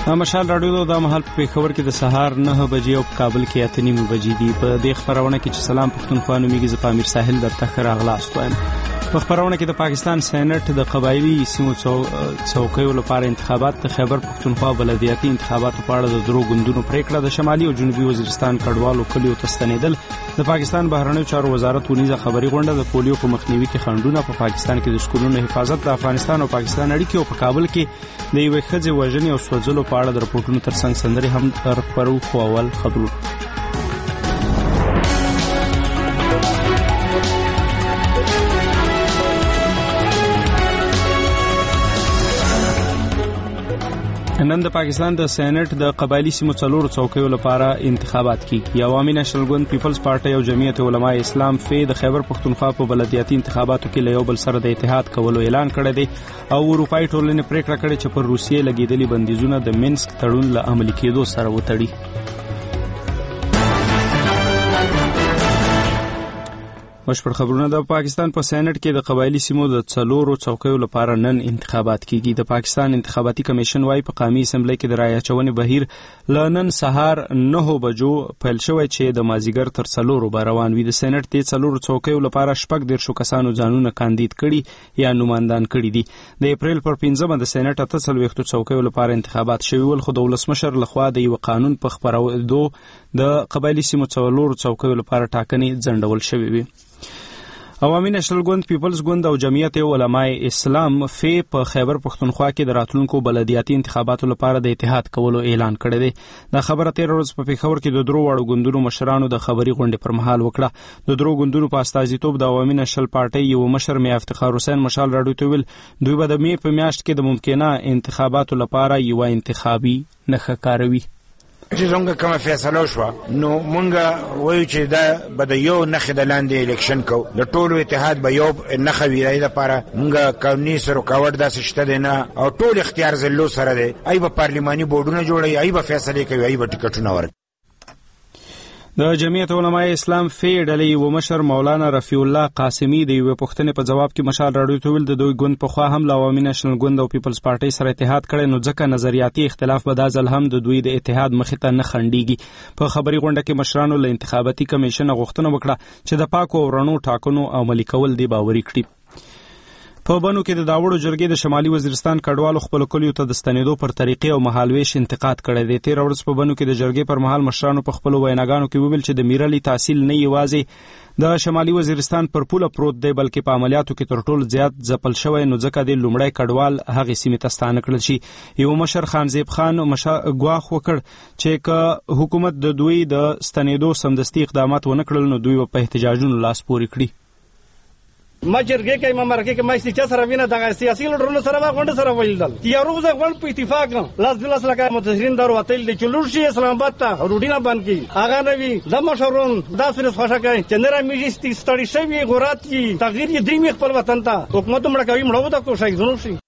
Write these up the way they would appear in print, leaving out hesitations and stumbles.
مشال راډیو د مهال په پېښور کې د سهار 9 بجې او په کابل کې 8:30 بجې دي. په دې خبرونه کې چې سلام پښتونخوا نومېږي، زه په امیر ساحل درته ښه راغلاست وایم. په خبرونه کې د پاکستان سېنات د قبایلي سیمو څوکیو لپاره انتخابات، د خیبر پښتونخوا بلدیاتي انتخاباتو په اړه د درو ګوندونو پریکړه، د شمالي او جنوبي وزیرستان کډوالو کلیو ته ستنېدل، د پاکستان بهرنیو چارو وزارت ونیزه خبري غونډه، د پولیو په مخنیوي کې خنډونه، په پاکستان کې د سکولونو حفاظت، د افغانستان او پاکستان اړیکې، او په کابل کې د یوې ښځې وژنې او سوځلو په اړه د رپورټونو ترڅنګ سندرې هم خپرو. خو اول خبرونه. نن د پاکستان د سېنات د قبایلی سیمو څلورو څوکیو لپاره انتخابات کیږي. عوامي نېشنل ګوند، پیپلز پارټي او جمعیت علماء اسلام فی د خیبر پښتونخوا په بلدیاتي انتخاباتو کې له یو بل سره د اتحاد کولو اعلان کړی دی او اروپایي ټولنې پریکړه کړې چې پر روسیې لګېدلي بندیزونه د مینسک تړون له عملي کېدو سره وتړي. مشپړ خبرونه. د پاکستان په سېنات کې د قبایلی سیمو د څلورو څوکیو لپاره نن انتخابات کیږي. د پاکستان انتخاباتي کمیشن وايي په قومي اسمبلی کې د رایه اچونې بهیر له نن سهار 9 بجو پیل شوی چې د مازیګر تر 4 به روان وي. د سېنات د څلورو څوکیو لپاره 14 کسانو ځانونه کاندید کړي یا نوماندان کړي دي. د اپریل پر 15 د سېنات 48 څوکیو لپاره انتخابات شوي ول، خو د ولسمشر لخوا د یو قانون په خپرېدو د قبایلی سیمو څلورو څوکیو لپاره ټاکنې ځنډول شوې وي. عوامي نېشنل ګوند، پیپلز ګوند او جمعیت علماء اسلام فی په خیبر پښتونخوا کې د راتلونکو بلدیاتي انتخاباتو لپاره د اتحاد کولو اعلان کړی دی. دا خبره 13 ورځې په پېښور کې د درو وړو ګوندونو مشرانو د خبري غونډې پر مهال وکړه. د درو ګوندونو په استازیتوب د عوامي نېشنل پارټي یو مشر میا افتخار حسین مشال راډیو ته ویل دوی به د می په میاشت کې د ممکنه انتخاباتو لپاره یو انتخابي نښه کاروي. چې څنګه کومه فیصله شوه نو مونږ وایو چې دا به د یو نښې د لاندې الیکشن کوو، د ټولو اتحاد به یو نښه وي. د لپاره مونږ قانوني رکاوټ داسې شته دی نه او ټول اختیار ضلعو سره دی. ای به پارلماني بورډونه جوړوي، ای به فیصلې کوي، ای به ټکټونه ورکوي. د جمعیت علماء اسلام فی ډلې یو مشر مولانا رفیع الله قاسمی د یو پوښتنې په جواب کې مشال راډیو ته ویل د دوی ګوند په خوا هم له عوامي نېشنل ګوند او پیپلز پارټي سره اتحاد کړي، نو ځکه نظریاتي اختلاف به دا ځل هم د دوی د اتحاد مخې ته نه خنډیږي. په خبري غونډه کې مشرانو له انتخاباتي کمیشن غوښتنه وکړه چې د پاکو او رڼو ټاکنو عملي کول دی باوري کړي. په بنو کې د داوړو جرګې د شمالي وزیرستان کډوالو خپل کلیو ته د ستنېدو پر طریقې او مهالویش انتقاد کړی دی. 13 ورځې په بنو کې د جرګې پر مهال مشرانو په خپل ویناګانو کې وویل چې د میرلي تحصیل نه یوازې د شمالي وزیرستان پر پوله پروت دی بلکې په عملیاتو کې تر ټولو زیات ځپل شوی، نو ځکه د لومړی کډوال هغې سیمې ته ستانه کړل شي. یو مشر خانزیب خان ګواښ وکړ چې که حکومت د دوی د ستنېدو سمدستي اقدامات ونه کړل نو دوی په احتجاجونو لاس پورې کړي. ما جرګې کې ما مرکه کې ما چې سره وینه د سیاسي لډرونو سره ما غونډه سره ویل یا روز غون په اتفاق لاس دلاس لکه متحرین دار وتل د چلور شي اسلام آباد ته روډینا باندې کی اغه نوی د مشرون د سره خوشا کوي چې نره میږي ستړي شوی غورات کی تغییر یې دریم خپل وطن ته حکومت مړ کوي مړو د کوشش زنو شي.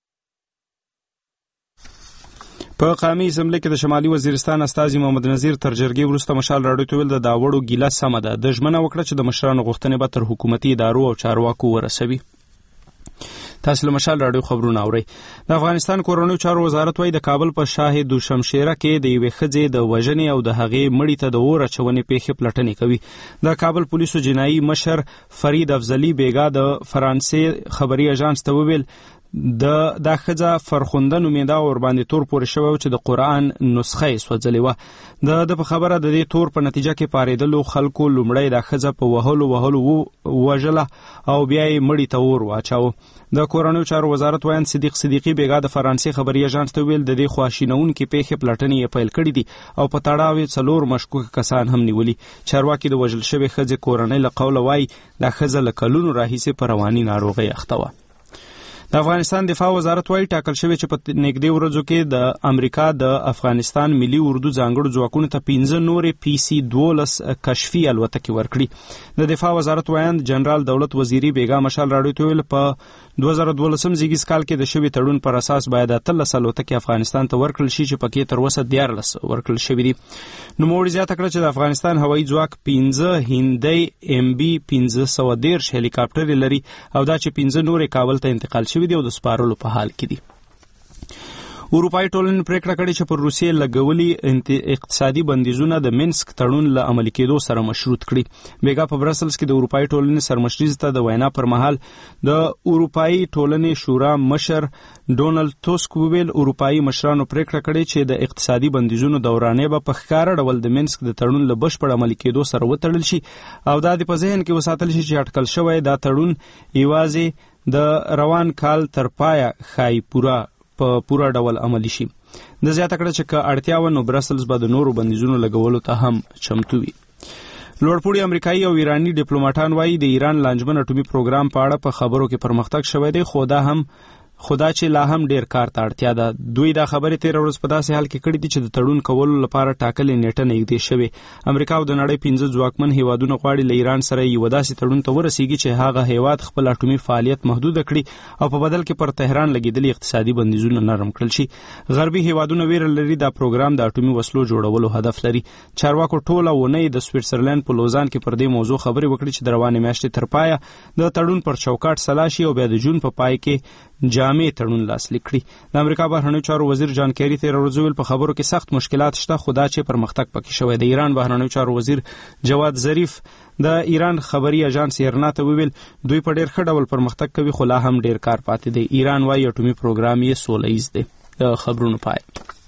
په قومي اسمبلی کې د شمالي وزیرستان استازي محمد نذیر تر جرګې وروسته مشال راډیو ته ویل د داوړو ګیله سمه ده، د ژمنه وکړه چې د مشرانو غوښتنې به تر حکومتي ادارو او چارواکو ورسوي. تاسو له مشال راډیو خبرونه اورئ. د افغانستان کورنیو چارو وزارت وايي د کابل په شاه دوشمشیره کې د یوې ښځې د وژنې او د هغې مړي ته د اور اچونې پیښې پلټنې کوي. د کابل پولیسو جنایي مشر فرید افضلي بیګا د فرانسې خبري اژانس ته وویل دا ښځه فرخنده نومېده او ورباندې تور پورې شوی چې د قرآن نسخه یې سوځلې وه. د په خبره د دې تور په نتیجه کې پارېدلو خلکو لومړی دا ښځه په وهلو وژله او بیا یې مړي ته اور واچاوه. د کورنیو چارو وزارت وایي صدیق صدیقي بیګا د فرانسې خبري اژانس ته ویل د دې خواشینونکې پیښې پلټنې یې پیل کړي دي او په تړاو یې 4 مشکوک کسان هم نیولي. چارواکي د وژل شوې ښځې کورنۍ له قوله وایي دا ښځه له کلونو راهیسې په رواني ناروغۍ اخته وه. د افغانستان دفاع وزارت وايي ټاکل شوی چې په نږدې ورځو کې د امریکا د افغانستان ملي اردو ځانګړو ځواکونو ته 15 نورې PC-12 کشفي الوتکې ورکړي. د دفاع وزارت وایي جنرال دولت وزیری بیګا مشال راډیو ته ویل په 2012 زیږیز کال کې د شوی تړون پر اساس باید 13 الوتکې افغانستان ته ورکړل شي چې پکې تر اوسه 14 ورکړل شوي دي. نو موږ زیاته کړه چې د افغانستان هوایي ځواک 15 هندۍ MB 1513 هلیکاپټر لري او دا چې 15 نورې کابل ته انتقال شوي دي او د سپارلو په حال کې دي. اروپایي ټولنې پریکړه کړې چې پر روسیې لګولي اقتصادي بندیزونه د مینسک تړون له عملي کېدو سره مشروط کړي. بیګا په برسلز کې د اروپایي ټولنې سرمشري ته د وینا پر مهال د اروپایي ټولنې شورا مشر ډونالد توسک وویل اروپایي مشرانو پریکړه کړې چې د اقتصادي بندیزونو دورانې به په ښکاره ډول د مینسک د تړون له بشپړ عملي کېدو سره وتړل شي او دا د په ذهن کې وساتل شي چې اټکل شوی دا تړون یوازې د روان کال تر پایه ښایي پورا ډول عملی شي. د زیاته کړه چې که اړتیا و نو برسلز به د نورو بندیزونو لګولو ته هم چمتو وي. لوړپوړي امریکایي او ایرانی ډیپلوماټان وایي د ایران لانجمن اټومي پروګرام په اړه په خبرو کې پرمختګ شوی دی خو دا چې لا هم ډیر کار ته اړتیا ده. دوی دا خبرې تیر ورځ په داسې حال کې کړې دي چې د تړون کولو لپاره ټاکلې نیټه نږدې شوې. امریکا او د نړۍ 15 ځواکمن هیوادونه غواړي له ایران سره یو داسې تړون ته ورسیږي چې هغه هیواد خپل اټومي فعالیت محدود کړي او په بدل کې پر تهران لګیدلي اقتصادي بندیزونه نرم کړل شي. غربي هیوادونه ویره لري دا پروګرام د اټومي وسلو جوړولو هدف لري. چارواکو ټوله ونې د سویټزرلند په لوزان کې پر دې موضوع خبرې وکړي چې د روانې میاشتې تر پایه د تړون پر چوکاټ سلا شي او بیا د جون په پای کې جامع تړون لاسلیک کړي. د امریکا بهرنیو چارو وزیر جان کیری تیر ورځ ویل په خبرو کې سخت مشکلات شته خو دا چې پرمختګ پکې شوی. د ایران بهرنیو چارو وزیر جواد ظریف د ایران خبري اژانس ایرنا ته ویل دوی په ډیر ښه ډول پرمختګ کوي خو لا هم ډیر کار پاتې دی. ایران وايي اټومي پروګرام یې سوله ایز دی. د خبرونو پای.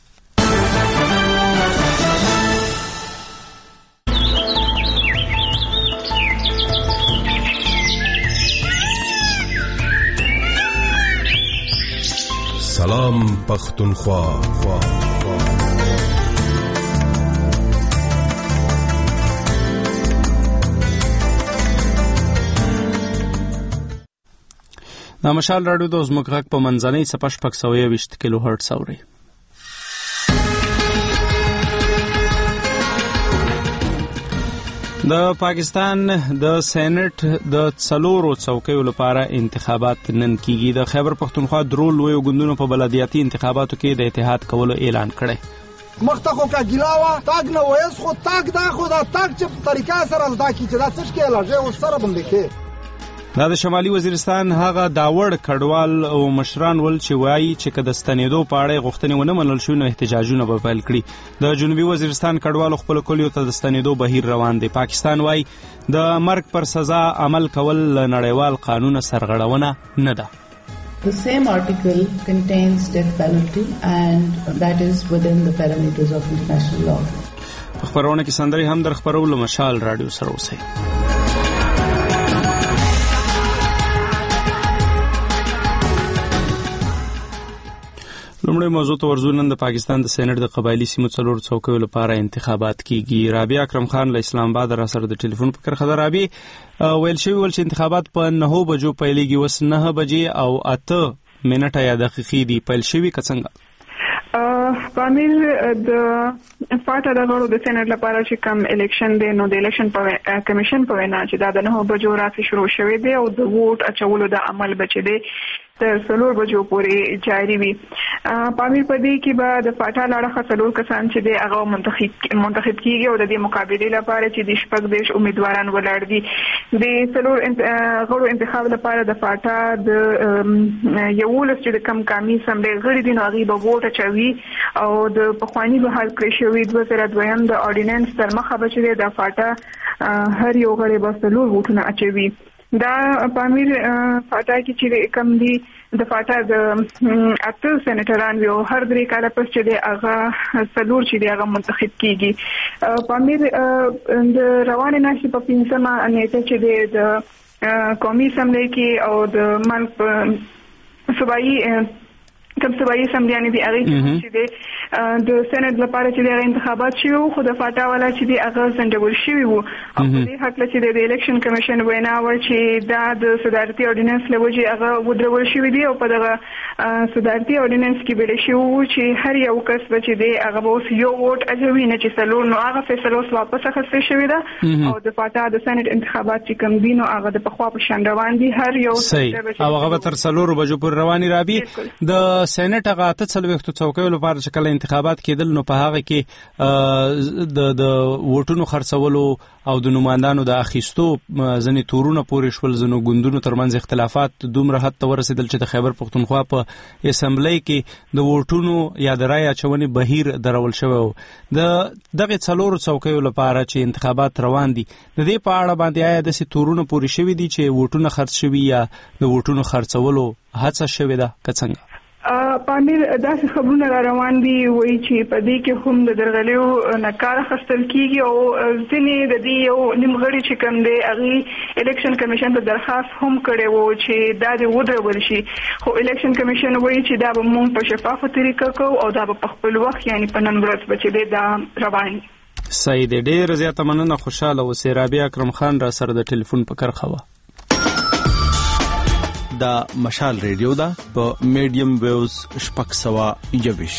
سلام پختونخوا. د مشال راډیو د زموږ غږ په منځنۍ څپه 620 کیلو هرټز اوري. د پاکستان د سېنات د 4 څوکیو لپاره انتخابات نن کیږي. د خیبر پختونخوا درو لوی ګوندونو په بلدیاتي انتخاباتو کې د اتحاد کولو اعلان کړی. مختخو کا ګلاوه تاګ نه وېس خو تاګ دا خو دا تاګ چې طریقه سره زدا کی چې دا څه کې لږه او سره بندې کې. دا د شمالي وزیرستان هغه داوړ کډوال او مشران ول چې وایي چې که د ستنېدو په اړه غوښتنې ونه منل شي نو احتجاجونه به پیل کړي. د جنوبي وزیرستان کډوالو خپل کلیو ته د ستنېدو بهیر روان دی. پاکستان وایي د مرګ پر سزا عمل کول له نړیوال قانون سرغړونه نه ده. The same article contains death penalty and that is within the parameters of international law. خبرونه کې سندري هم در خبرولو مشال رادیو سره اوسئ. لومړی موضوع ته ورځو. نن د پاکستان د سېنات د قبایلی سیمو 4 څوکیو لپاره انتخابات کیږي. رابعه اکرم خان له اسلام آباد را سره د ټلیفون په کرخه ده. رابعه ویل شوی چې انتخابات په 9 بجو پیلېږي. اوس 9 بجې او 8 منټه یا دقیقې دي پیل شوي که څنګه؟ پامیر د فاټا د غړو د سېنات لپاره چې کوم الیکشن دی نو د الیکشن کمیشن په وینا چې دا د 9 بجو راځي شروع شوی دی او د ووټ اچولو د عمل بچی دی تر 4 بجو پورې جاری وي. پامیر په دې کې به د فاټا لاړه 4 کسان چې د هغه منتخب کیږي او د دې مقابله لپاره چې د شپږ دیش امیدواران ولاړ دي. د 4 غړو انتخاب لپاره د فاټا د یولس چې د کم کامي سمبلې غړي دي نو هغه به ووټ اچوي او د پخوانی به حل کړی شوی 2002 د اورډیننس تر مخه بچي د فاټا هر یو غړي به 4 ووټونه اچوي. دا پامیر فاټا کې چې کم دي د فاټا د 8 سېنیټران یو هر 3 کاله پس چې د هغه 4 چې د هغه منتخب کیږي. پامیر د روانه نشي په 15مه نیټه چې د قومي اسمبلی کې او د ملک صوبایي سمدیانی دی هغه چې د سېنات لپاره چې د انتخابات شوي خو د فاټا والا چې دی هغه ځنډول شوي وو او په دې حق چې د الیکشن کمیشن وینا و چې دا د صدارتي اورډیننس لوجه هغه ودرول شوی دی او په دغه صدارتي اورډیننس کې ویل شوی چې هر یو کس چې دی هغه اوس یو ووټ اچوي نه چې سلور نو هغه فیصله اوس واپس اخیستل شوی ده او د فاټا د سېنات انتخابات چې کوم دي نو هغه د پخوا په شان روان دي. هر یو او هغه تر 4 بجو پر رواني. رابي د سېنات هغه 8 څوکیو لپاره چې کله انتخابات کېدل نو په هغه کې د ووټونو خرڅولو او د نمائندانو د اخیستو ځنې تورونه پورې شول، ځنو ګوندونو ترمنځ اختلافات دومره حد ته ورسېدل چې د خیبر پښتونخوا په اسمبلی کې د ووټونو یا د رای اچونې بهیر درول شوی و. د دغه څلورو څوکیو لپاره چې انتخابات روان دي، د دې په اړه باندې آیا داسې تورونه پورې شوي دي چې ووټونه خرڅ شوي یا د ووټونو خرڅولو هڅه شوې ده که څنګه؟ پامیر داسې خبرونه را روان دي وایي چې په دې کې هم د درغلیو نه کار اخیستل کیږي او ځینې د دې یو نیمغړي چې کوم دی هغه الیکشن کمیشن ته درخواست هم کړی وو چې دا د ودرول شي، خو الیکشن کمیشن وایي چې دا به موږ په شفافه طریقه کوو او دا به په خپل وخت یعنی په نن ورځ به چې دا روان دي. صحیح دی، ډېره زیاته مننه. خوشحاله اوسئ. رابعه اکرم خان را سره د ټلیفون په کرخه وه. دا مشال ریډیو دا په میډیم ویوز 621.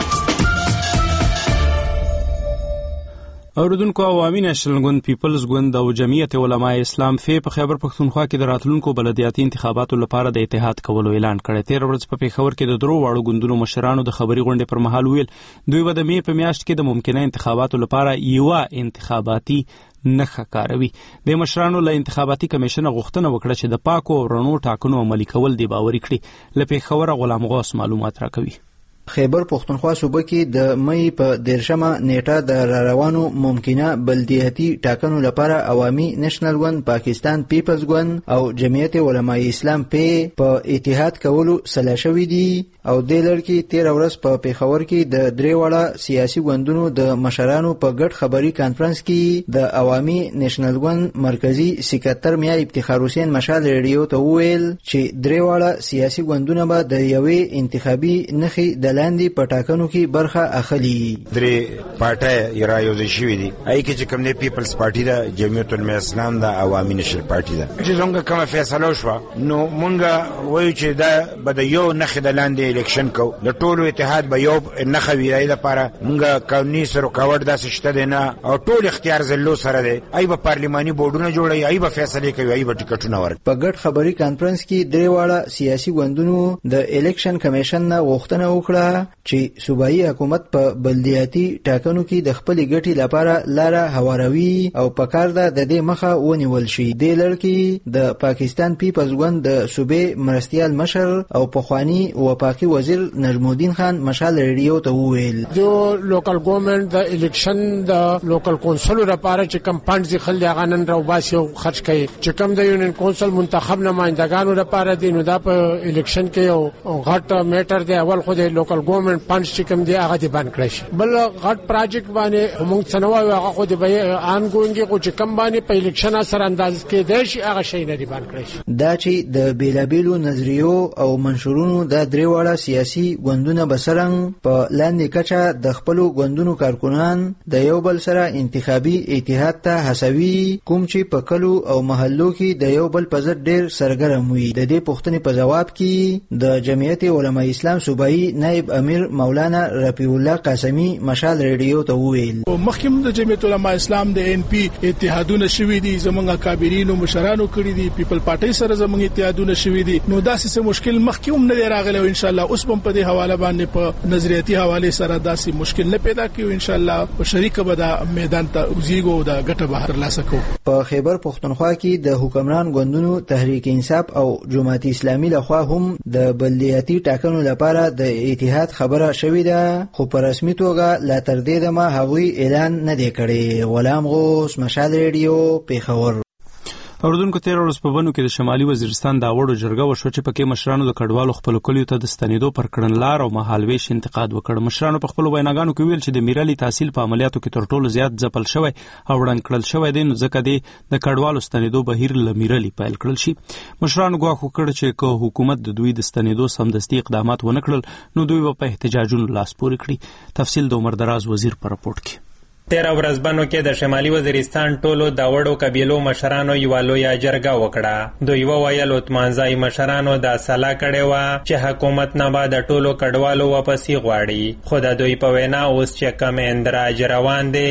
اوریدونکو، عوامي نېشنل ګوند، پیپلز ګوند او جمعیت علماء اسلام په خیبر پښتونخوا کې د راتلونکو بلدیاتي انتخاباتو لپاره د اتحاد کولو اعلان کړی. 13 ورځ په پیښور کې د درو واړو ګوندونو مشرانو د خبري غونډې پر مهال ویل دوی به د می په میاشت کې د ممکنه انتخاباتو لپاره یو انتخاباتي نخښه کاروي. د مشرانو له انتخاباتي کمیشن غوښتنه وکړه چې د پاکو او رڼو ټاکنو عملي کول دی باوري کړي. له پیښور غلام غوث معلومات راکوي. خیبر پښتونخوا صوبه کې د مئی په 13مه نیټه د روانو ممکنه بلدیاتي ټاکنو لپاره عوامي نېشنل ګوند، پاکستان پیپلز ګوند او جمعیت علماء اسلام په اتحاد کولو سلا شوي دي او د لړ کې 13 ورځ په پیښور کې د درې واړه سیاسي ګوندونو د مشرانو په ګډ خبري کانفرنس کې د عوامي نېشنل ګوند مرکزی سکرټر میا افتخار حسین مشال ریډیو ته وویل چې درې واړه سیاسي ګوندونه به د یوې انتخابي نخې د لاندې په ټاکنو کې برخه اخلي. درې پارټۍ رایوځای شوي دي، هغې کې چې کوم دی پیپلز پارټي ده، جمعیت علماء اسلام ده، عوامي نېشنل پارټي ده. چې زموږ کومه فیصله وشوه نو مونږ وایو چې دا به د یو نښې د لاندې الیکشن کو، د ټولو اتحاد به یو نښه وي. د لپاره مونږ قانوني رکاوټ داسې شته دی نه او ټول اختیار زلو سره دی. ای به پارلیماني بورډونه جوړوي، ای به فیصلې کوي، ای به ټکټونه ورکوي. په ګډ خبري کانفرنس کې درې واړه سیاسي ګوندونو د الیکشن کمیشن نه غوښتنه وکړه چې صوبایي حکومت په بلدیاتي ټاکنو کې د خپلې ګټې لپاره لاره هواروي او په کار ده د دې مخه ونیول شي. دې لړ کې د پاکستان پیپلز ګوند د صوبې مرستیال مشر او پخوانی وفاقي وزیر نجم الدین خان مشال ریډیو ته وویل جو لوکل ګورنمنت د الیکشن د لوکل کونسل لپاره چې کم فاندز خلک غنن راو باسي او خرج کوي، چې کم د یونین کونسل منتخب نمائندګانو لپاره دی، نو دا په الیکشن کې یو غټ میټر دی. اول خو د لوکل ګورنمنت فاندز چې کم دی هغه دی باندې کړی شي. بل غټ پروجیکټ باندې موږ څنوي هغه خو دی به ان ګونګي خو چې کم باندې په الیکشن اثر انداز کې دی شي هغه شي نه دی باندې کړی شي. دا چې د بیلابیلو نظریو او منشورونو د درې واړه سیاسي ګوندونه بسرنګ په لاندې کچه د خپلو ګوندونو کارکونان د یو بل سره انتخابي اتحاد ته هڅوي، کوم چې په کلو او محلو کې د یو بل په ضد ډېر سرګرم وي. د دې پوښتنې په جواب کې د جمعیت علماء اسلام صوبایي نائب امیر مولانا رفیع الله قاسمی مشال ریډیو ته وویل مخکیم د جمعیت علماء اسلام د ان پی اتحادونه شوي دي، زمونږ کابرینو مشرانو کړی دي، پیپل پارټي سره زمونږ اتحادونه شوي دي. نو داسې مشکل مخکیم نه راغلی او ان شاء الله اوس په دې حواله باندې په نظریاتي حواله سره داسې مشکل نه پیدا کیو. ان شاء الله په شریکه به د میدان ته وزیګو د ګټه بهر لاسه کو. په خیبر پښتونخوا کې د حکمران ګوندونو تحریک انصاف او جماعت اسلامي لخوا هم د بلدیاتي ټاکنو لپاره د اتحاد خبره شوې ده، خو په رسمي توګه لا تر دې دمه هغوی اعلان نه دی کړی. غلام غوث مشال ریډیو پیښور. اوردونکو 13 ورځ په بنو کې د شمالي وزیرستان د اوړو جرګه وشو چې پکې مشرانو د کډوالو خپل کلیو ته د ستنېدو پر کړنلار او مهالويش انتقاد وکړ. مشرانو په خپل ویناګانو کې ویل چې د میرالي تحصیل په عملیاتو کې تر ټولو زیات ځپل شوی او وړاندې کړل شوی دی، نو ځکه د کډوالو ستنېدو بهیر له میرالي پیل کړل شي. مشرانو ګواښ وکړ چې که حکومت د دوی د ستنېدو سمدستي اقدامات ونه کړل نو دوی به په احتجاجونو لاس پورې کړي. تفصیل د عمر دراز وزیر په راپورټ کې. 13 ورځبنو کې د شمالي وزیرستان ټولو د وړو قبیلو مشرانو یو لویه جرګه وکړه. دوی وویل اتمانځای مشرانو دا سلا کړې وه چې حکومت نه به د ټولو کډوالو واپسي غواړي، خو د دوی په وینا اوس چې کم اندراج روان دی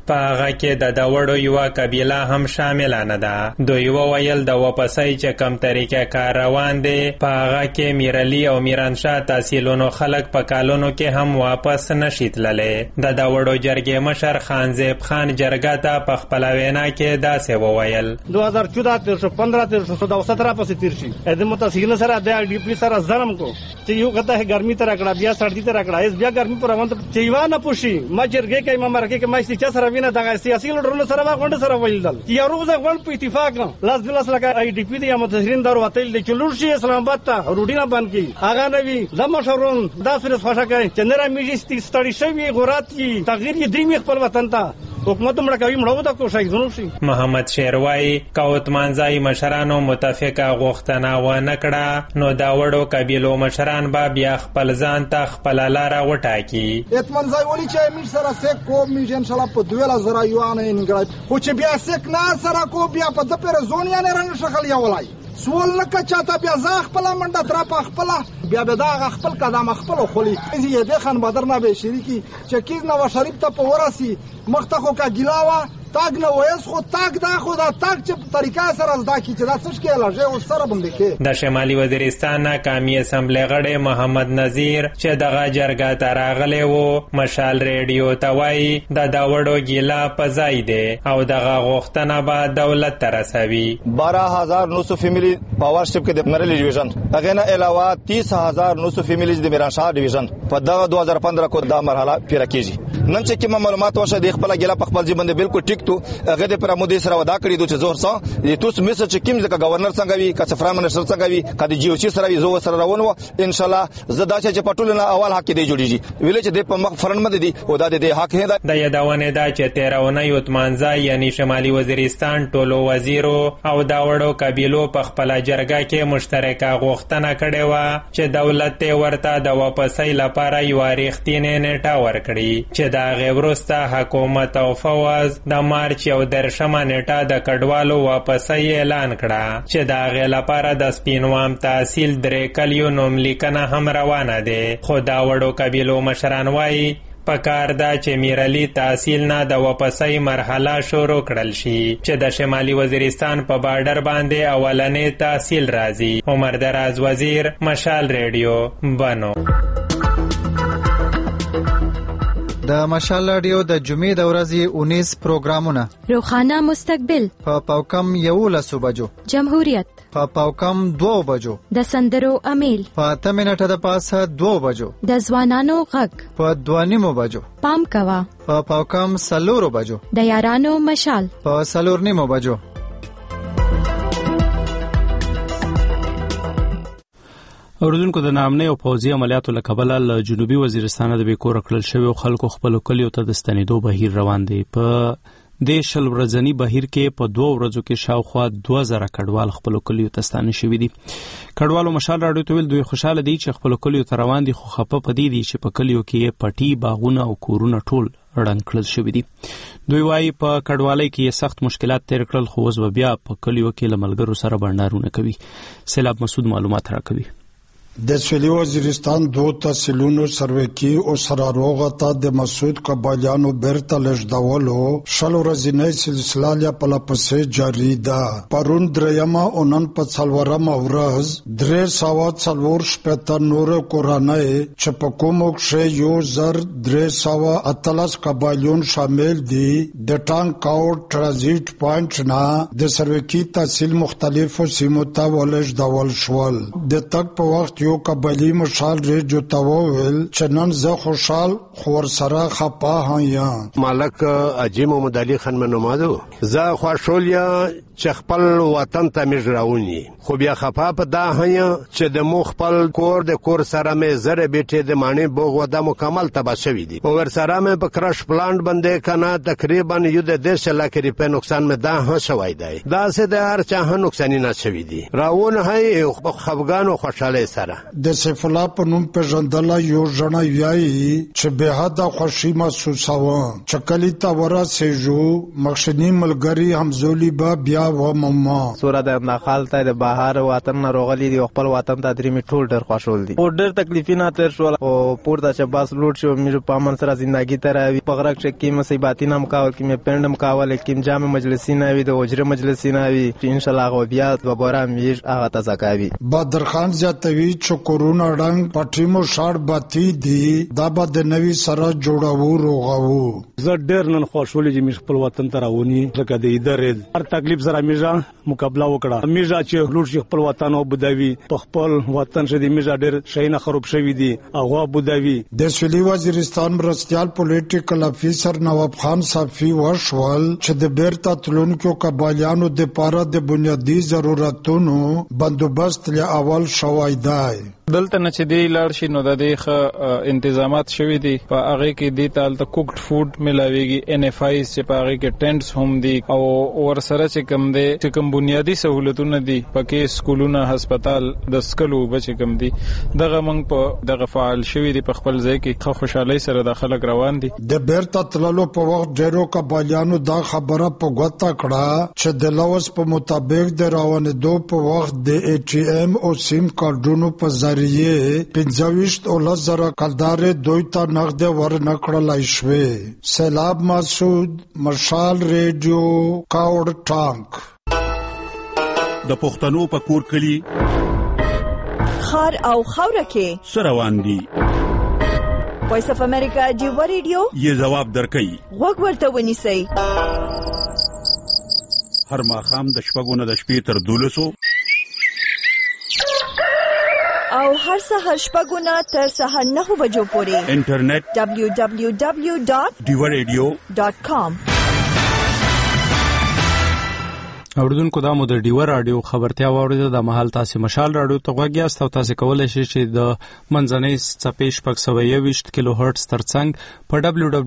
په هغه کې د داوړو یوه قبیله هم شامله نه ده. دوی وویل د واپسۍ چې کم طریقه کار روان دی په هغه کې میرعلي او میرانشاه تحصیلونو خلک په کالونو کې هم واپس نشي تللی. د داوړو جرګې مشر خان زیب خان جرګه ته په خپله وینا کې داسې وویل 2014 تیر شو 15 تیر شو 17 پسې تیر شي د متسهیل سره د ډي پی سره ظلم کو چې یو کته ګرمي تر کړه بیا سردی تر کړه اس بیا ګرمي پر روان چې یو نه پوشي ما جرګې کې ما مرکه کې ما چې سره وینه د سیاسي لړونو سره ما غونډه سره ویل یو روز غونډ په اتفاق لاس دلاس لکه ای ډي پی دی متسهیل دار وتل د چلور شي اسلام آباد ته روډینا باندې کی هغه نوی د مشرون د فرص خوشا کوي چې نره میجستي ستړي شوی غورات کی تغییر یې دریم خپل وطن ته حکومت مړه کوي مړو د کوشش زنو شي. محمد شیروای کوتمانځای مشرانو متفقه غوښتنه و نه کړه نو دا وړو قبیلو مشران به بیا خپل ځان ته خپل لاره وټاکي. اطمنځای ولي چې امیر سره سیک کو میږي ان شاء الله په 2000 یوانه انګړای خو چې بیا سیک نه سره کو بیا په د پر زونیا نه رنګ شغل یا ولای سوال نه کچاته بیا ځا خپل منډه تر په خپل بیا به دا خپل قدم خپل خولي یې د خان بدر نه به شریکی چې کیز نو شریف ته په وراسي مخته خو کا ګلاوه تاګ نه وایس خو تاګ دا خو دا تاګ چې طریقه سره زدا کی چې دا څه کې لږه او سره باندې کې د شمالي وزیرستان ناکامي اسمبلی غړی محمد نذیر چې دغه جرګه ته راغلی و مشال ریډیو ته وایي د داوړو ګیلا په ځای دی او دغه غوښتنه به دولت ته رسوي. 12900 فیملی پاور شپ کې د مرلی ډیویژن هغه نه علاوه 30900 فیملیز د میرانشاه ډیویژن په دغه 2015 کو دا مرحله پیره کیږي. نن چې کوم معلومات وشه د خپل ګیلا په خپل ځبند بالکل ټیک تو هغه د پرمودي سره ودا کړی دوی چې زور سره د توس میسج چې کوم ځکه گورنر څنګه وی که سفرا منسټر څنګه وی کدي جی او سی سره وی زو سره روانو ان شاء الله زدا چې پټول نه اول حق دی جوړیږي ویل چې د په مخ فرن مده دي او د حق هدا د یادونه دا چې 13 یوتمانځای یعنی شمالي وزیرستان ټولو وزیرو او دا وړو قبیلو په خپل جرګه کې مشترکه غوښتنه کړې و چې دولت ته ورته د واپسۍ لپاره یو ریښتینې نیټه ورکړي چې دا غیبرسته حکومت او فواز د مارچ او درشمه نیټه د کډوالو واپسۍ اعلان کړه چې د هغې لپاره د سپینوام تحصیل درې کلیو نوملیکنه هم روانه دی. خو دا وړو قبیلو مشران وایي پکار دا چې میرعلي تحصیل نه د واپسۍ مرحله شروع کړل شي چې د شمالي وزیرستان په بارډر باندې اولنې تحصیل راځي. عمر دراز وزیر مشال ریډیو بنو. د مشال رادیو د جمعې د ورځې 19 پروګرامونه روخانه مستقبل په پاوکم 11 بجو جمهوریت په پاوکم 2 بجو د سندرو امیل په 8 منټه د پاسه 2 بجو د ځوانانو غږ په 2:30 بجو پام کوا په پاوکم 4 بجو د یارانو مشال په 4:30 بجو. اوردونکو د نامنې او پوځي عملیاتو له کبله له جنوبي وزیرستان د بیکور کړل شوی خلکو خپل کلیو ته د ستنېدو بهیر روان دی. په د شل ورځنی بهیر کې په 2 ورځو کې شاوخوا 2000 کډوال خپل کلیو ته ستانه شوي دي. کډوالو مشال راډیو ته ویل دوی خوشاله دي چې خپل کلیو ته روان دي خو خپه پدې دي چې په کلیو کې پټي باغونه او کورونه ټول رنګ کړل شوي دي. دوی وایي په کډوالۍ کې سخت مشکلات تیر کړل خو اوس بیا په کلیو کې له ملګرو سره بنډارونه کوي. سیلاب مسعود معلومات راکوي. د سویلي وزیرستان 2 تحصیلونو سروکی او سراروغه ته د مسعود قبالیانو بیرته لږدولو شل ورځنۍ سلسله لا پسې جاری ده. پرون درېمه او نن په څلورمه ورځ 340 نور کورنۍ چې په کومو کې 1318 قبالیون شامل دي د ټانک او ترانزیت پوینټ نه د سروکی تحصیل مختلفو سیمو ته ولږدول شول. د تک په وخت یو قبلی مشال ریډیو ته وویل چې نن زه خوشحال خور سره خپه هم مالک اجي محمد علي خان منومادو زه خوشحال یم چې خپل وطن ته مې راونی خو بیا خپه په دا هم چې د مو خپل کور د کور سره مې زره بیټې د مانی بوغ ودا مکمل تبا شوی دي او ور سره مې په کرش پلانټ باندې کنه تقریبا یو د 10 لک روپے نقصان مې دا هم شوی دی. دا سه د هر چا نقصان نه شوی دي. راون هي خفګان او خوشاله سره د سیف الله په نوم پیژندل یو ځنه ویایي چې به حد خوشی محسوسوم چې کلی ته ورسېږو مخشني ملګري همزولي به بیا ومما سوره د نخال ته د بهار وطن نه روغلي دي خپل وطن ته درې ټول ډېر خوشحال دي او ډېر تکلیفونه تر شول او پورته چې باس لوټ شو مې په امن سره ژوندۍ ته راوي په غرق چې کې مصیبات نه مکاول کې مې پندم کاول کې جامع مجلسي نه وي د وجره مجلسي نه وي ان شاء الله بیا دوباره مې هغه تزکاوي بدر خان زیاتوي چې کورونا رنګ پټیمو شاړ باتی دي دا به د نوي سره جوړاو روغاو زه ډېر نن خوشحال یم چې خپل وطن ته راونی لکه د ادارې هر تکلیف سره میږه مقابله وکړه میږه چې لوټ شي خپل وطن او بوداوي په خپل وطن شې د میږه ډېر شي نه خراب شوی دي هغه بوداوي د سویلي وزیرستان مرستيال پولیټیکل افیسر نواب خان صافي وشول چې د بیرته تلونکو قبایلیانو د پاره د بنیادی ضرورتونو بندوبست له اول شوی دی دلته نه چې دی لاړ شي نو د دې انتظامات شوي دي په هغه کې دی تال ته کوکډ فود ملاويږي ان اف آیز چې په هغه کې ټینټس هم دي او ورسره چې کوم دي چې کوم بنیادی سہولتونه دي پکې سکولونه هسپتال د سکلو بچ کوم دي دغه موږ په دغه فعال شوي دي په خپل ځای کې خوشحالي سره د خلک روان دي د بیرته تللو په وخت ډیرو قبایلیانو دا خبره په ګوته کړه چې د لوز په مطابق د روانېدو په وخت د ای ټي ایم او سیم کارډونو په ذریعه 25,000 کلدارې دوی ته نقد ورنکړلای شوې. سیلاب مسعود، مشال ریډیو، کاوړ ټانک. د پښتنو په کور کلی خار او خوره کې سروان دي. وایس اف امریکا ډیو ریډیو یې جواب درکړي. وګ ورته ونیسئ. هر ماښام د شپږو نه د شپې تر 12 او هر سهار شپږو نه تر سهار 9 بجو پورې انټرنیټ www.diwaradio.com. اوردونکو دا مو د ډیور رادیو خبرتیا واوریده. د محل تاسو مشال رادیو ته غوږیاست او تاسو کولای شئ چې د منځنۍ څپې 620 کیلو هرتز ترڅنګ په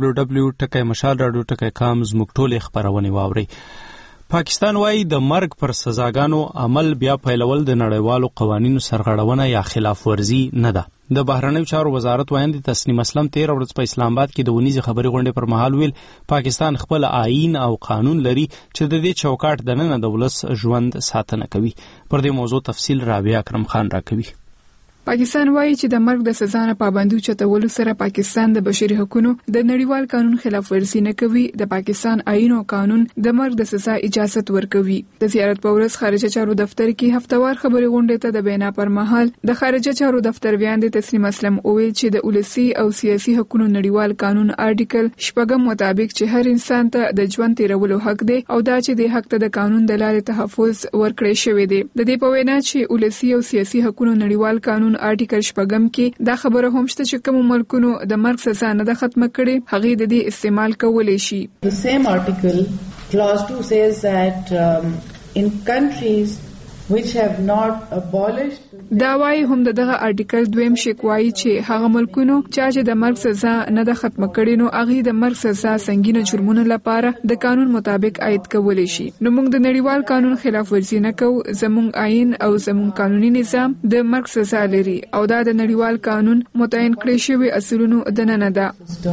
www.mashalradio.com زموږ ټولې خبرونه واورئ. پاکستان وايي د مرګ پر سزاګانو عمل بیا پیلول د نړیوالو قوانینو سرغړونه یا خلاف ورزي نه ده. د بهرنیو چارو وزارت وایي تسنیم اسلام 13 ورځې په اسلام آباد کې د ونیزي خبري غونډې پر مهال ویل پاکستان خپل آئین او قانون لري چې د دې چوکاټ د نن د ولس ژوند ساتنه کوي. پر دې موضوع تفصیل رابعه اکرم خان راکوي. پاکستان وایي چې د مرګ د سزا نه پابندي چتولو سره پاکستان د بشري حقوقو د نړیوال قانون خلاف ورزي نه کوي. د پاکستان آئین او قانون د مرګ د سزا اجازه ورکوي. د زیارت په ورځ خارجه چارو دفتر کې هفتوار خبري غونډې ته د بینا پر مهال د خارجه چارو دفتر ویاند تسنیم اسلام اویل چې د ولسی او سیاسي حقوقو نړیوال قانون آرټیکل 6 مطابق چې هر انسان ته د ژوند تیرولو حق دی او دا چې د حق ته د قانون د لارې تحفظ ورکړی شوی دی. د دې په وینا چې ولسی او سیاسي حقوقو نړیوال قانون آرټیکل 6 کې دا خبره هم شته چې کوم ملکونو د مرګ سزا نه د ختمه کړي هغه د دې استعمال کولای شي. The same article clause 2 says that in countries which have not abolished دا وايي هم دغه آرټیکل 2 شکوایي چې هغه ملکونو چې د مرګ سزا نه د ختمه کړي نو هغه د مرګ سزا سنگینه جرمونو لپاره د قانون مطابق عاید کولای شي. نو موږ د نړیوال قانون خلاف ورزي نه کوو. زموږ آئین او زموږ قانوني نظام د مرګ سزا لري او دا د نړیوال قانون متعین کړی شوی اصولونو د نه ده.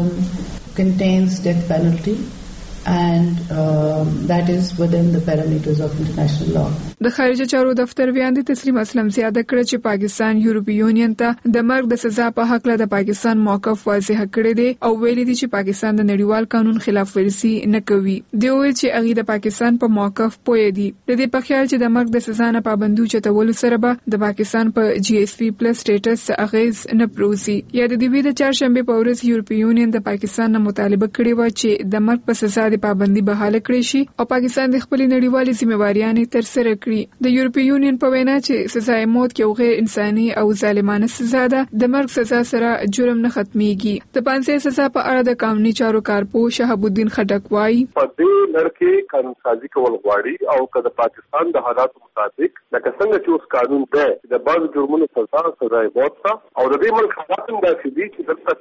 contains death penalty and that is within the parameters of international law. د خارجه چارو دفتر ویاند تسلیم اسلام زیاده کړ چې پاکستان یورپی یونین ته د مرګ د سزا په حق له د پاکستان موقف واضح کړی دی او ویلي دی چې پاکستان د نړیوال قانون خلاف ورزي نه کوي. دی ویل چې هغه د پاکستان په موقف پوي دی. د دې په خیال چې د مرګ د سزا نه پابندي چتول سره به د پاکستان په جی ایس پی پلس سټیټس اغیز نه پروسي. یا د دې د چهارشنبه په ورځ یورپی یونین د پاکستان نه مطالبه کړې و چې د مرګ په سزا د پابندي بحاله کړي شي او پاکستان د خپل نړیوالې ذمہواریانې تر سره کړي. د یورپی یونین په وینا چې سزا موت کې غیر انساني او ظالمانه سزا ده. د مرګ سزا سره جرم نه ختميږي. د پانسي سزا په اړه د قانوني چارو کارپو شهاب الدین خټک وايي په دې لړکې قانون سازي کول غواړي او که د پاکستان د حالاتو مطابق لکه څنګه چې اوس قانون دی د بعض جرمونو سزا موت ده او د دې ملک حالات هم داسې دي چې دلته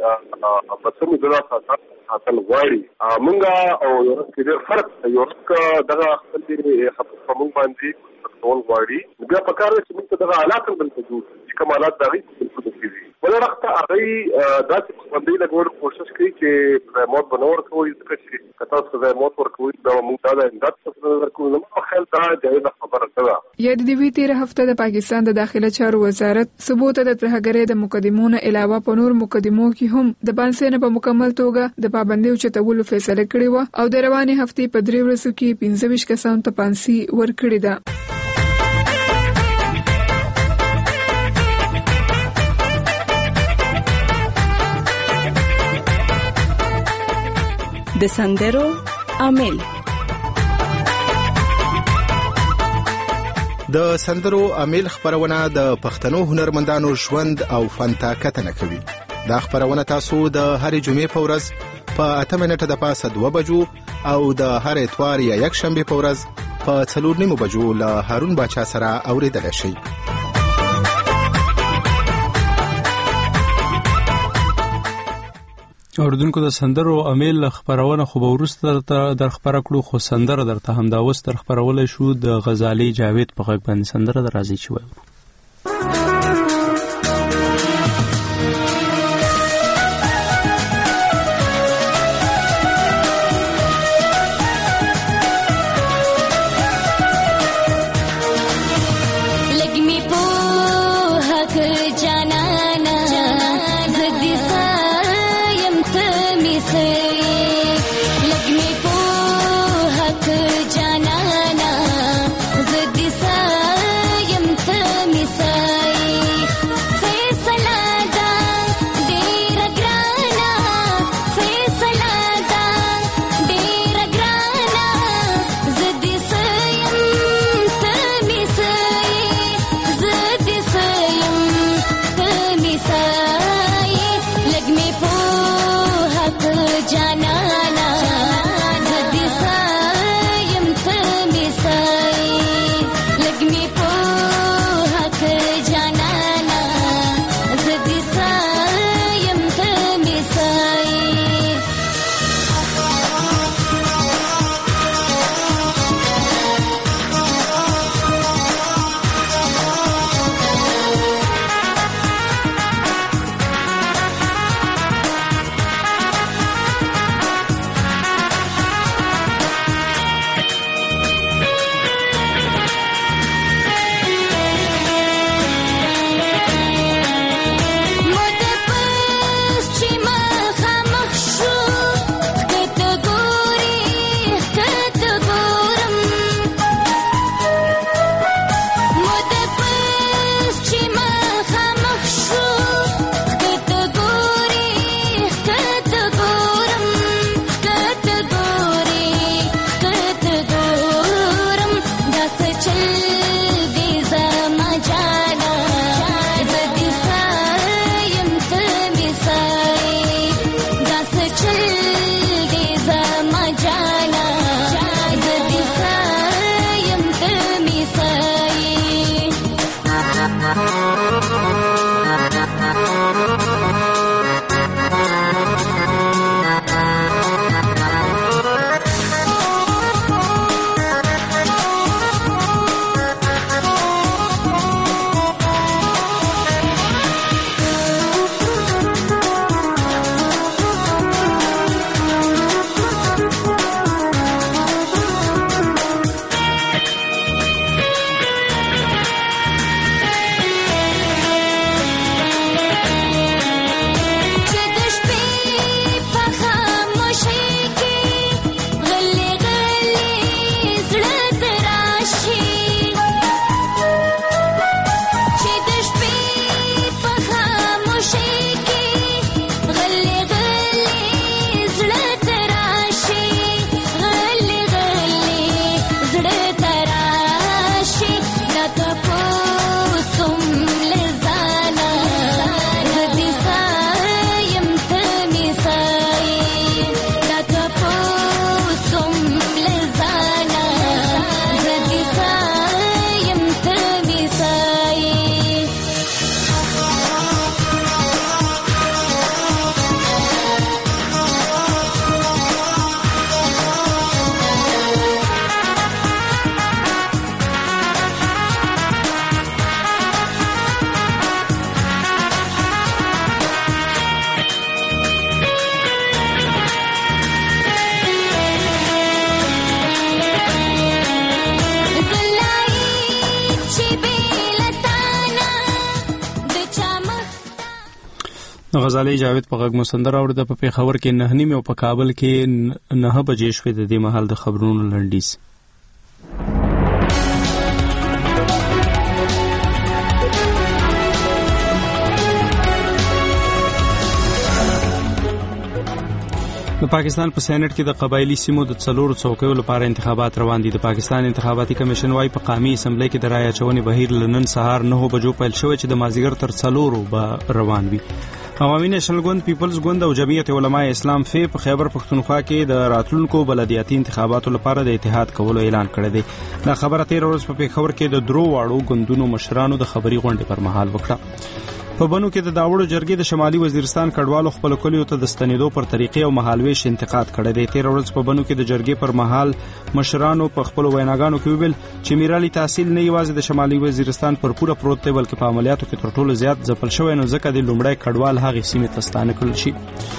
کې په سمو ځای حاصل غواړي. مونږه او یو څه فرق یو څه دغه خپل دې خپل موږ باندې ټول غواړي بیا په کار چې موږ دغه حالات هم بل څه چې کوم حالات دغه بالکل دي ولرخته هغه داسې باندې لګول کوشش کوي چې موت بنور کوي چې کته څه موت ورکوي دا موږ دا انداز څه ورکوي نو خیال دا جایز خبره ده. یا د دې تیر هفته د پاکستان د داخله چارو وزارت ثبوت د ترهګرۍ د مقدمو نه علاوه په نور مقدمو کې هم د بانسې په مکمل توګه د پابندۍ چتولو فیصله کړې و او د روانې هفتې په 3 ورځو کې 25 کسانو ته پانسي ورکړې ده. د سندرو عامل. د سندرو عامل خبرونه د پښتنو هنرمندانو ژوند او فن ته کتنه کوي. دا خبرونه تاسو د هرې جمعې په ورځ په 8 منټه د پاسه 2 بجو او د هر اتوار یا یک شنبه په ورځ په 4:30 بجو له هارون باچا سره اوریدل شي. اوردونکو د سندرو عامل خبرونه خو به ورسته در خبره کړو خو سندره درته همدا وس تر خبرولای شو د غزالی جاوید په غږ باندې سندره درازي شوی. Ja غزالی جاوید په غږ مسندر اورده په پیښور کې 9:30 او په کابل کې 9 بجې شوې. د دې مهال د خبرونو لنډیز. د پاکستان په سېنات کې د قبایلی سیمو د 4 څوکیو لپاره انتخابات روان دي. د پاکستان انتخاباتي کمیشن وايي په قومي اسمبلی کې د رایه اچونې بهیر لنن سهار 9 بجو پیل شوی چې د مازیګر تر 4 به روان وي. عوامي نېشنل ګوند، پیپلز ګوند او جمعیت علماء اسلام فی په خیبر پښتونخوا کې د راتلونکو بلدیاتي انتخاباتو لپاره د اتحاد کولو اعلان کړی دی. دا خبره 13 ورځې په پیښور کې د درو واړو ګوندونو مشرانو د خبري غونډې پر مهال وکړه. په بنو کې د داوړو جرګې د شمالي وزیرستان کډوالو خپل کلیو ته د ستنېدو پر طریقې او مهالويش انتقاد کړی دی. 13 ورځې په بنو کې د جرګې پر مهال مشرانو په خپل ویناګانو کې ویل چې میرالي تحصیل نه یوازې د شمالي وزیرستان پر پوره پروت دی بلکې په عملیاتو کې تر ټولو زیات ځپل شوی، نو ځکه د لومړی کډوال هغې سیمې ته ستانه کړل شي.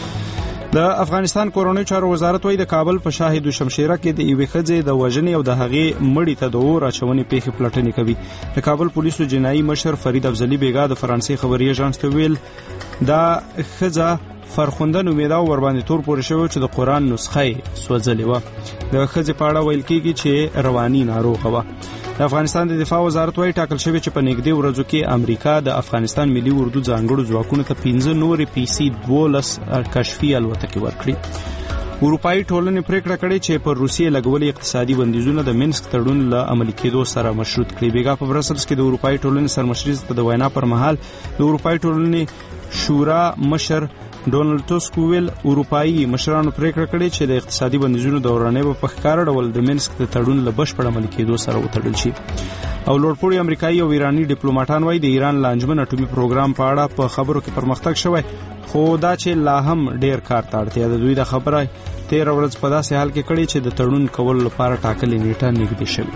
د افغانستان کورنۍ چارو وزارت وايي د کابل په شاهد شمشیره کې د یوې ښځې د وژنې او د هغې مړی ته د اور اچونې پیښې پلټنې کوي. د کابل پولیسو جنایي مشر فرید افضلي بیګا د فرانسې خبري ایجانس ته ویل دا ښځه فرخنده نومیده او ورباندې تور پورې شوی چې د قرآن نسخه یې سوځلې وه. د ښځې په اړه ویل کېږي چې رواني ناروغه وه. د افغانستان د دفاع وزارت وايي ټاکل شوی چې په نږدې ورځو کې امریکا د افغانستان ملي اردو ځانګړو ځواکونو ته 15 نورې PC-12 کشفي الوتکې ورکړي. اروپایي ټولنې پریکړه کړې چې پر روسیې لګولي اقتصادي بندیزونه د مینسک تړون له عملي کېدو سره مشروط کړي. بیګا په برسلز کې د اروپایي ټولنې سرمشري ته د وینا پر مهال د اروپایي ټولنې شورا مشر ډونالد ټسک ویل اروپایي مشرانو پریکړه کړې چې د اقتصادي بندیزونو دورانه په ښکار ډول د مینسک د تړون له بشپړ عملي کېدو سره وتړل شي. او لوړپوړي امریکایي او ایراني ډیپلوماټان وايي د ایران لانجمن اټومي پروګرام په اړه په خبرو کې پرمختګ شوی، خو دا چې لا هم ډیر کار ته اړتیا ده. دوی د خبره 13 ورځې په داسې حال کې کړې چې د تړون کولو لپاره ټاکلې نیټه نږدې شوې.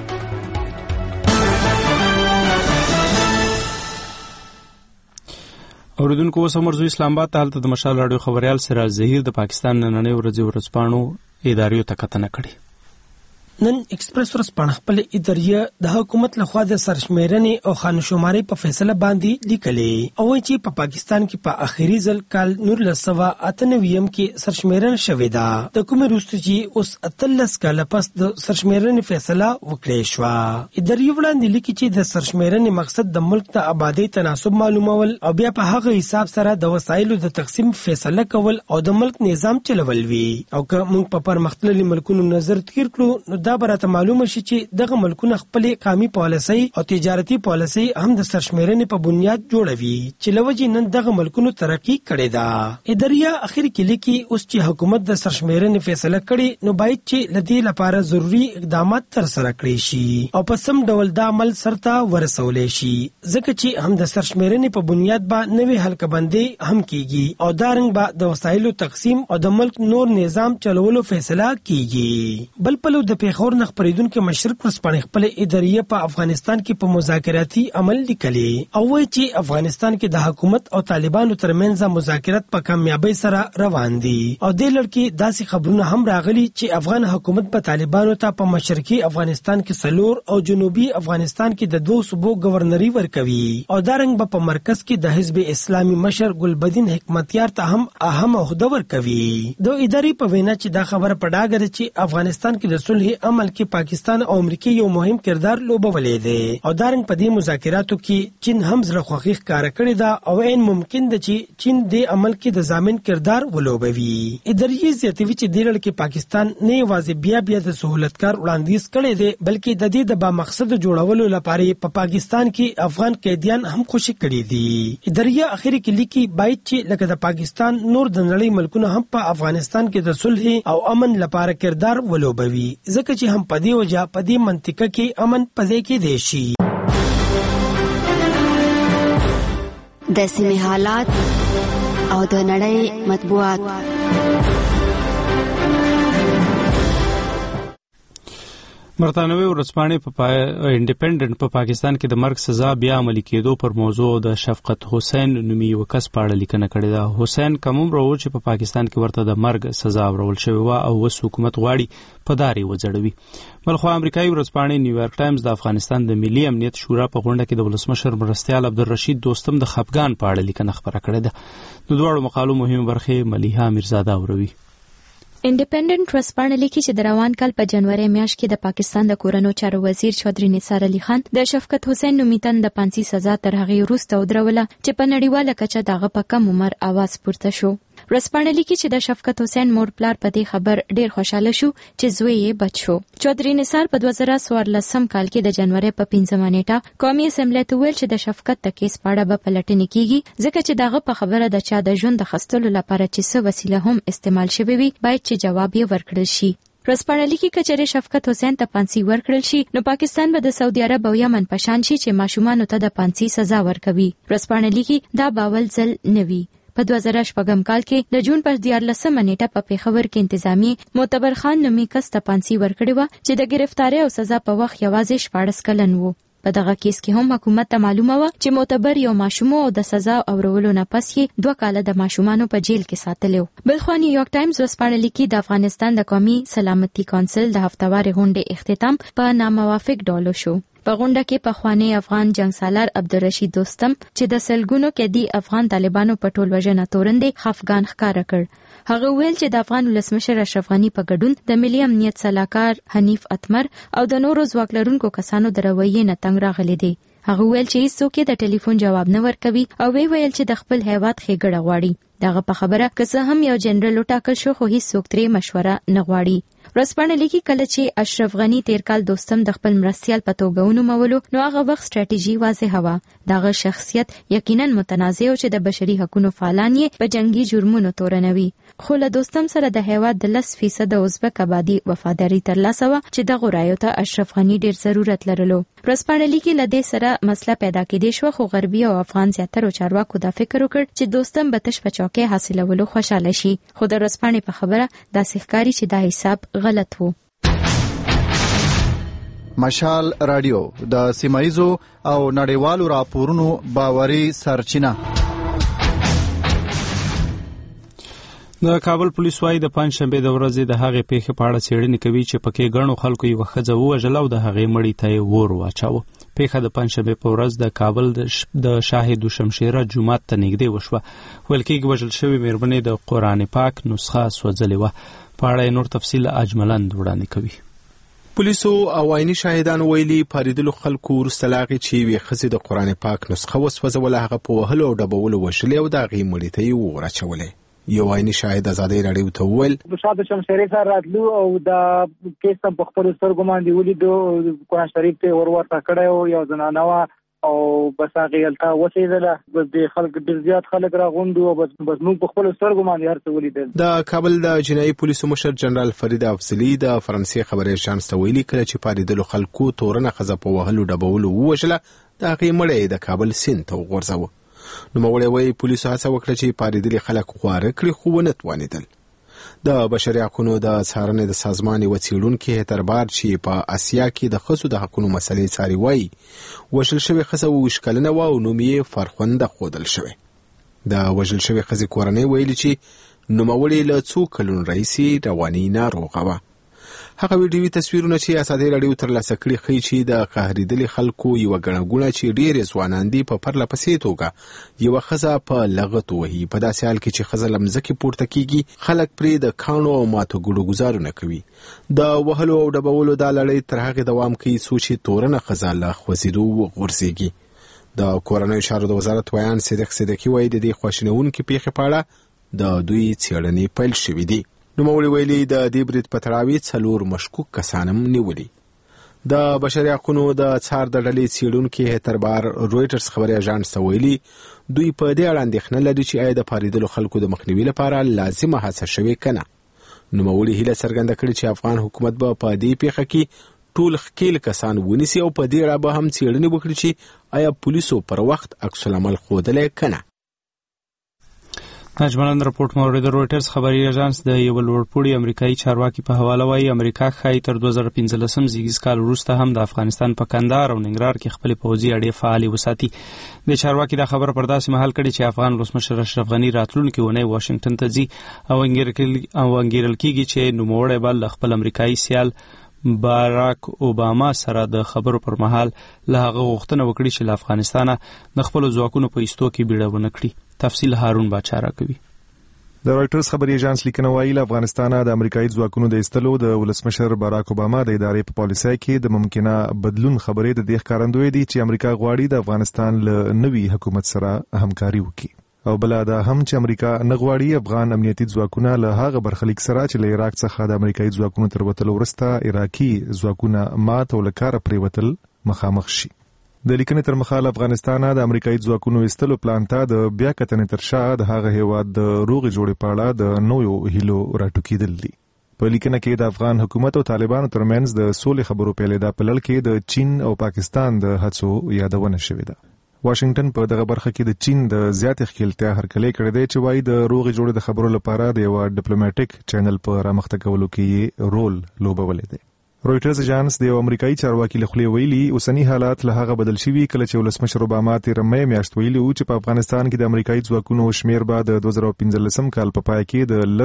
اوریدونکو اوس مرزو اسلام آباد ته هلته د مشال راډیو خبريال سراج ظهیر د پاکستان نننۍ ورځې ورځپاڼو اداریو ته کتنه کړې. نن ایکسپریس ورځپاڼه خپل اداریه د حکومت لخوا د سرشمیرنې او خانشماري په فیصله باندې لیکلې او چې په پاکستان کې په اخیری ځل کال 1998 کې سرشمیرنه شوې ده. د کومې وروسته چې اوس 13 کال پس د سرشمیرنې فیصله وکړې شو. اداریه وړاندې لیکي چې د سرشمیرنې مقصد د ملک د آبادی تناسب معلومول او بیا په هغه حساب سره د وسایلو د تقسیم فیصله کول او د ملک نظام چلول وي. او که موږ په پرمختللي ملکونو نظر تیر کړو نو دا برته معلومه شي چې دغه ملکونه خپل قومي پالیسي او تجارتي پالیسي هم د سرشمیرنې په بنیاد جوړوي چې لوجې نن دغه ملکونو ترقی کړې ده. اداریه اخر کې لیکي اوس چې حکومت د سرشمیرنې فیصله کړي نو باید چې لدې لپاره ضروری اقدامات تر سره کړي شي او په سم ډول د عمل سرته ورسولې شي، ځکه چې هم د سرشمیرنې په بنیاد باندې نوې حلقه‌بندي هم کیږي او دارنګ به د وسایلو تقسیم او د ملک نور نظام چلولو فیصله کیږي. بل پلو د پیښور نه خبرېدونکو مشرق ورځپاڼه خپل اداریه په افغانستان کې په مذاکراتي عمل لیکلي او وایي چې افغانستان کې د حکومت او طالبانو ترمنځ مذاکرات په کامیابی سره روان دي او د لړکی داسې خبرونه هم راغلي چې افغان حکومت په طالبانو ته په مشرقي افغانستان کې سلور او جنوبي افغانستان کې د 2 صوبو گورنري ورکوي او دارنګ په مرکز کې د حزب اسلامي مشر ګلبدین حکمتیار ته هم اهم عہده ورکوي. د ادارې په وینا چې دا خبره په ډاګه ده چې افغانستان کې د صلح عمل کې پاکستان او امریکا یو مهم کردار لوبولې دي او دارنګ په دې مذاکراتو کې چین هم زړه خوښي ښکار کړی دا او عین ممکن ده چې چین د عمل کې د ضامن کردار ولوبوي. ادارې زیاتوي چې د لړ کې پاکستان نه یوازې بیا د سہولتکار وړاندیز کړي دي بلکې د دې د با مقصد جوړولو لپاره په پاکستان کې افغان قیدیان هم خوشي کړي دي. ادارې اخر کې لیکي باید چې لکه د پاکستان نور د نړۍ ملکونه هم په افغانستان کې د صلح او امن لپاره کردار ولوبوي، ځکه چې هم په دې وجه په دې منطقه کې امن پځې کې دی شي. د سیمې حالات او د نړۍ مطبوعات. برتانوي ورځپاڼې په انډیپندنت په پاکستان کې د مرګ سزا بیا عملي کېدو پر موضوع د شفقت حسین نومي یو کس په اړه لیکنه کړې ده. حسین کومره و چې په پاکستان کې ورته د مرګ سزا ورول شوې وه او اوس حکومت غواړي په داري وځړوي. بلخوا امریکایي ورځپاڼې نیویارک ټایمز د افغانستان د ملي امنیت شورا په غونډه کې د ولسمشر مرستیال عبدالرشید دوستم د خفګان په اړه لیکنه خپره کړې ده. د دواړو مقالو مهمه برخې ملیحه میرزاده اوروي. انډیپندنت ورځپاڼه لیکي چې د روان کال په جنوري میاشت کې د پاکستان د کورونو چارو وزیر چودري نثار علي خان د شفقت حسین نومي تن د پانسي سزا تر هغې وروسته ودروله چې په نړیواله کچه دغه په کم عمر اواز پورته شو. ورځپاڼه لیکي چې د شفقت حسین مور پلار په دې خبر ډیر خوشاله شو چې زوی یې بچ شو. چودري نثار په 2014 کال کې د جنوري په 5 نیټه قومي اسمبلی ته ویل چې د شفقت د کیس په اړه به پلټنه کیږي ځکه چې دغه په خبره د چا د ژوند د خستلو لپاره چې څه وسیله هم استعمال شوی وي باید چې جواب یې ورکړل شي. ورځپاڼه لیکي که چېرې شفقت حسین ته پانسي ورکړل شي نو پاکستان به د سعودي عرب او یمن په شان شي چې ماشومانو ته د پانسي سزا ورکوي. ورځپاڼه لیکي دا باول ځل نه وي. په 2014 کال کې د جون پر 14 نیټه په پیښور کې انتظامی معتبر خان نومي کس ته پانسي ورکړې وه چې د گرفتاری او سزا په وخت یوازې 14 کلن وو. په دغه کیس کې هم حکومت ته معلومه وه چې معتبر یو ماشوم او د سزا اورولو نه پس یې 2 کاله د ماشومانو په جیل کې ساتلی و. بلخوا نیویارک ټایمز ورځپاڼه لیکي د افغانستان د قومي سلامتي کونسل د هفتوارې غونډې اختتام په ناموافق ډول شو. په غونډه کې پخوانی افغان جنگسالار عبدالرشید دوستم چې د سلګونو قیدي افغان طالبانو په ټول وژنه تورندې خفګان ښکاره کړ. هغه ویل چې د افغان ولسمشر اشرف غني په ګډون د ملي امنیت سلاکار حنیف اتمر او د نورو ځواک لرونکو کسانو د رویې نه تنګ راغلي دي. هغه ویل چې هیڅوک د ټلیفون جواب نه ورکوي او ویل چې د خپل هیواد ښېګړه غواړي. دغه په خبره که څه هم یو جنرال وټاکل شو خو هیڅوک ترې مشوره نه غواړي. ورځپاڼه لیکي کله چې اشرف غني تیر کال دوستم د خپل مرستیال په توګه ونومولو نو هغه وخت سټراټیژي واضحه وه. دغه شخصیت یقینا متنازع او چې د بشري حقوقو فعالان یې په جنگي جرمونو تورنوي. خو له دوستم سره د هیواد د 10% ازبک آبادي وفاداری ترلاسه وه چې دغه رایو ته اشرف غني ډیر ضرورت لرلو. ورځپاڼه لیکي له دې سره مسله پیدا کېدې شوه خو غربي او افغان زیاترو چارواکو دا فکر وکړ چې دوستم به تش په چوکۍ حاصلولو خوشاله شي. خو د ورځپاڼې په خبره داسې ښکاري چې دا حساب غلط و. مشال رادیو د سیمایزو او نړیوالو راپورونو باوري سرچینه. د کابل پولیس وايي د پنځشنبه د ورځې د هغې پیښې په اړه څېړنې کوي چې پکې ګڼو خلکو یوه ښځه ووژله او د هغې مړي ته یې اور واچاوه. پیښه د پنځشنبې په ورځ د کابل د شاهد شمشیره جومات ته نږدې وشوه. ویل کېږي وژل شوې مېرمنې د قرآن پاک نسخه سوځلې وه. په اړه یې نور تفصیل اجملند وړاندې کوي. پولیسو او عیني شاهدانو ویلي پاریدلو خلکو وروسته لاغې چې یوې ښځې د قرآن پاک نسخه وسوځوله هغه په وهلو او ډبولو وژلې او د هغې مړي ته یې اور اچولی. یو عیني شاهد ازادۍ راډیو ته وویل د شاهد شمشیرې سره راتلو او د کیس ته په خپلو سترګو باندې ولیدو قرآن شریف ته ور ورته کړی و. یو زنانه وه او بس هغې هلته وسېدله. بس د خلک ډېر زیات خلک راغونډ وو. بس موږ په خپلو سترګو باندې هر څه ولیدل. د کابل د جنایي پولیسو مشر جنرال فرید افضلي د فرانسې خبري اژانس ته ویلي کله چې پاریدلو خلکو تورنه ښځه په وهلو ډبولو ووژله د هغې مړی د کابل سیند ته وغورځوه. نوموړی وایي پولیسو هڅه وکړه چې پاریدلي خلک خواره کړي خو ونه توانېدل. د بشري حقوقو د څارنې د سازمان یوه څېړونکې هتربار چې په اسیا کې د ښځو د حقوقو مسلې څاري وایي وژل شوې ښځه 27 کلنه وه او نوم یې فرخنده ښودل شوی. د وژل شوې ښځې کورنۍ ویلي چې نوموړې له څو کلونو راهیسې رواني ناروغه وه. هغه ویډیوي تصویرونه چې ازادۍ راډیو ترلاسه کړي ښیي چې د قهرېدلې خلکو یوه ګڼه ګوڼه چې ډېرې ځوانان دي په پرله پسې توګه یوه ښځه په لغت وهي. په داسې حال کې چې ښځه له مځکې پورته کېږي خلک پرې د کاڼو او ماتو ګوډو ګزارونه کوي. د وهلو او ډبولو دا لړۍ تر هغې دوام کوي څو چې تورنه ښځه له خوځېدو وغورځېږي. د کورنیو چارو د وزارت ویان صدیق صدیقي وایي د دې خواشینونکې پیښې په اړه د دوی څېړنې پیل شوي دي. نوموړي ویلي د دې برید په تړاو 4 مشکوک کسان هم نیولي. د بشري حقوقو د څار د ډلې څېړونکي هتربار رویټرز خبري اژانس ته ویلي دوی په دې اړه اندېښنه لري چې آیا د پاریدلو خلکو د مخنیوي لپاره لازمه هڅه شوې که نه. نوموړي هیله څرګنده کړې چې افغان حکومت به په دې پیښه کې ټول ښکیل کسان ونیسي او په دې اړه به هم څېړنې وکړي چې آیا پولیسو پر وخت عکس العمل ښودلی که نه. نجملند رپورټ مورد رويټرز خبري اژانس د یو لوړپوړي امریکایي چارواکي په حواله وايي امریکا ښایي تر 2015 زیږیز کال وروسته هم د افغانستان په کندهار او ننګرهار کې خپل پوځي اړې فعالي وساتي. د چارواکي دا خبره پر داسې مهال کړي چې افغان ولسمشر اشرف غني راتلونکي اونۍ واشنگټن ته ځي او انګیرل کېږي چې نوموړی به خپل امریکایي سیال باراک اوباما سره د خبرو پر مهال له هغه غوښتنه وکړي چې له افغانستانه د خپل ځواکونو په ایستو کې بیړه ونه کړي. تفصیل هارون باچا راکوي. د رويټرز خبري اژانس لیکنه وايي له افغانستانه د امریکایي ځواکونو د ایستلو د ولسمشر باراک اوباما د ادارې په پالیسۍ کې د ممکنه بدلون خبرې د دې ښکارندوی دي چې امریکا غواړي د افغانستان له نوي حکومت سره همکاري وکړي او بل دا هم چې امریکا نه غواړي افغان امنیتي ځواکونه له هغه برخلیک سره چې له عراق څخه د امریکایي ځواکونو تر وتلو وروسته عراقي ځواکونه مات او له کاره پریوتل مخامخ شي. د لیکنې تر مخاله افغانستان د امریکایي ځواکونو ایستلو پلان ته د بیا کتنې تر شا د هغه هیواد د روغې جوړې په اړه د نویو هیلو راټوکېدل دي. په لیکنه کې د افغان حکومت او طالبانو ترمنځ د سولې خبرو پیلېدا په لړ کې د چین او پاکستان د هڅو یادونه شوې ده. واشنگټن په دغه برخه کې د چین د زیاتې ښکېلتیا هرکلی کړی دی چې وایي د روغې جوړې د خبرو لپاره د یو ډیپلوماټیک چینل په رامخته کولو کې رول لوبولی دی. رويټرز اژانس د امریکایي چارواکي له خولې ویلي اوسنی حالات له هغه بدل شوي کله چې ولسمشر اوباما تیر مې میاشت ویلي و چې په افغانستان کې د امریکایي ځواکونو شمیر به د 2015 کال په پای کې د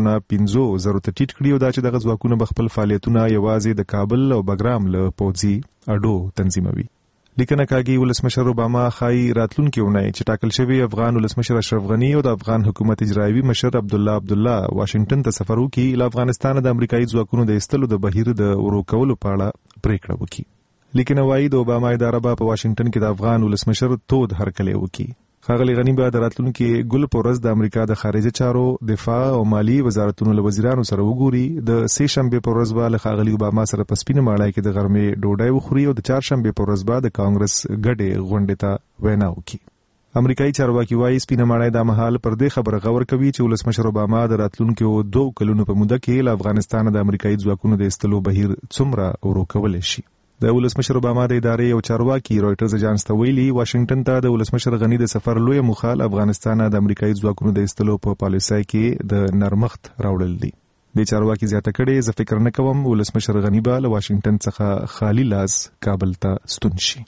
10,015 ته ټیټ کړي او دا چې دغه ځواکونه به خپل فعالیتونه یوازې د کابل او بګرام له پوځي اډو تنظیموي. لیکنه کاږي ولسمشر اوباما خای راتلونکي اونۍ چې ټاکل شوی افغان ولسمشر اشرف غني او د افغان حکومت اجرایوي مشر عبدالله واشنگټن ته سفر وکړي له افغانستان د امریکایي ځواکونو د ایستلو د بهیر د ورو کولو په اړه پریکړه وکړي. لیکنه وايي د اوباما اداره په واشنگټن کې د افغان ولسمشر تود هرکلی وکړي. ښاغلي غني به د راتلونکي ګل په ورځ د امریکا د خارجه چارو دفاع او مالی وزارتونو له وزیرانو سره وګوري. د سې شنبه په ورځ به له ښاغلي اوباما سره په سپینه ماړی کې د غرمې ډوډۍ وخوري او د چهارشنبه په ورځ به د کانګرس ګډې غونډې ته وینا وکړي. امریکایي چارواکي وايي سپینه ماړی د مهال پر دې خبره غور کوي چې ولسمشر اوباما د راتلونکو 2 کلونو په موده کې له افغانستان د امریکایي ځواکونو د ایستلو بهیر څومره ورو کولی شي. د ولسمشر اوباما د ادارې او چارواکي رويټرز اژانس ته ویلي واشنگټن ته د ولسمشر غني د سفر لوی مخال افغانستان د امریکایي ځواکونو د ایستلو په پالیسۍ کې د نرمښت راوړل دي. د چارواکي زیاته کړي زه فکر نه کوم ولسمشر غني به له واشنگټن څخه خالی لاس کابل ته ستون شي.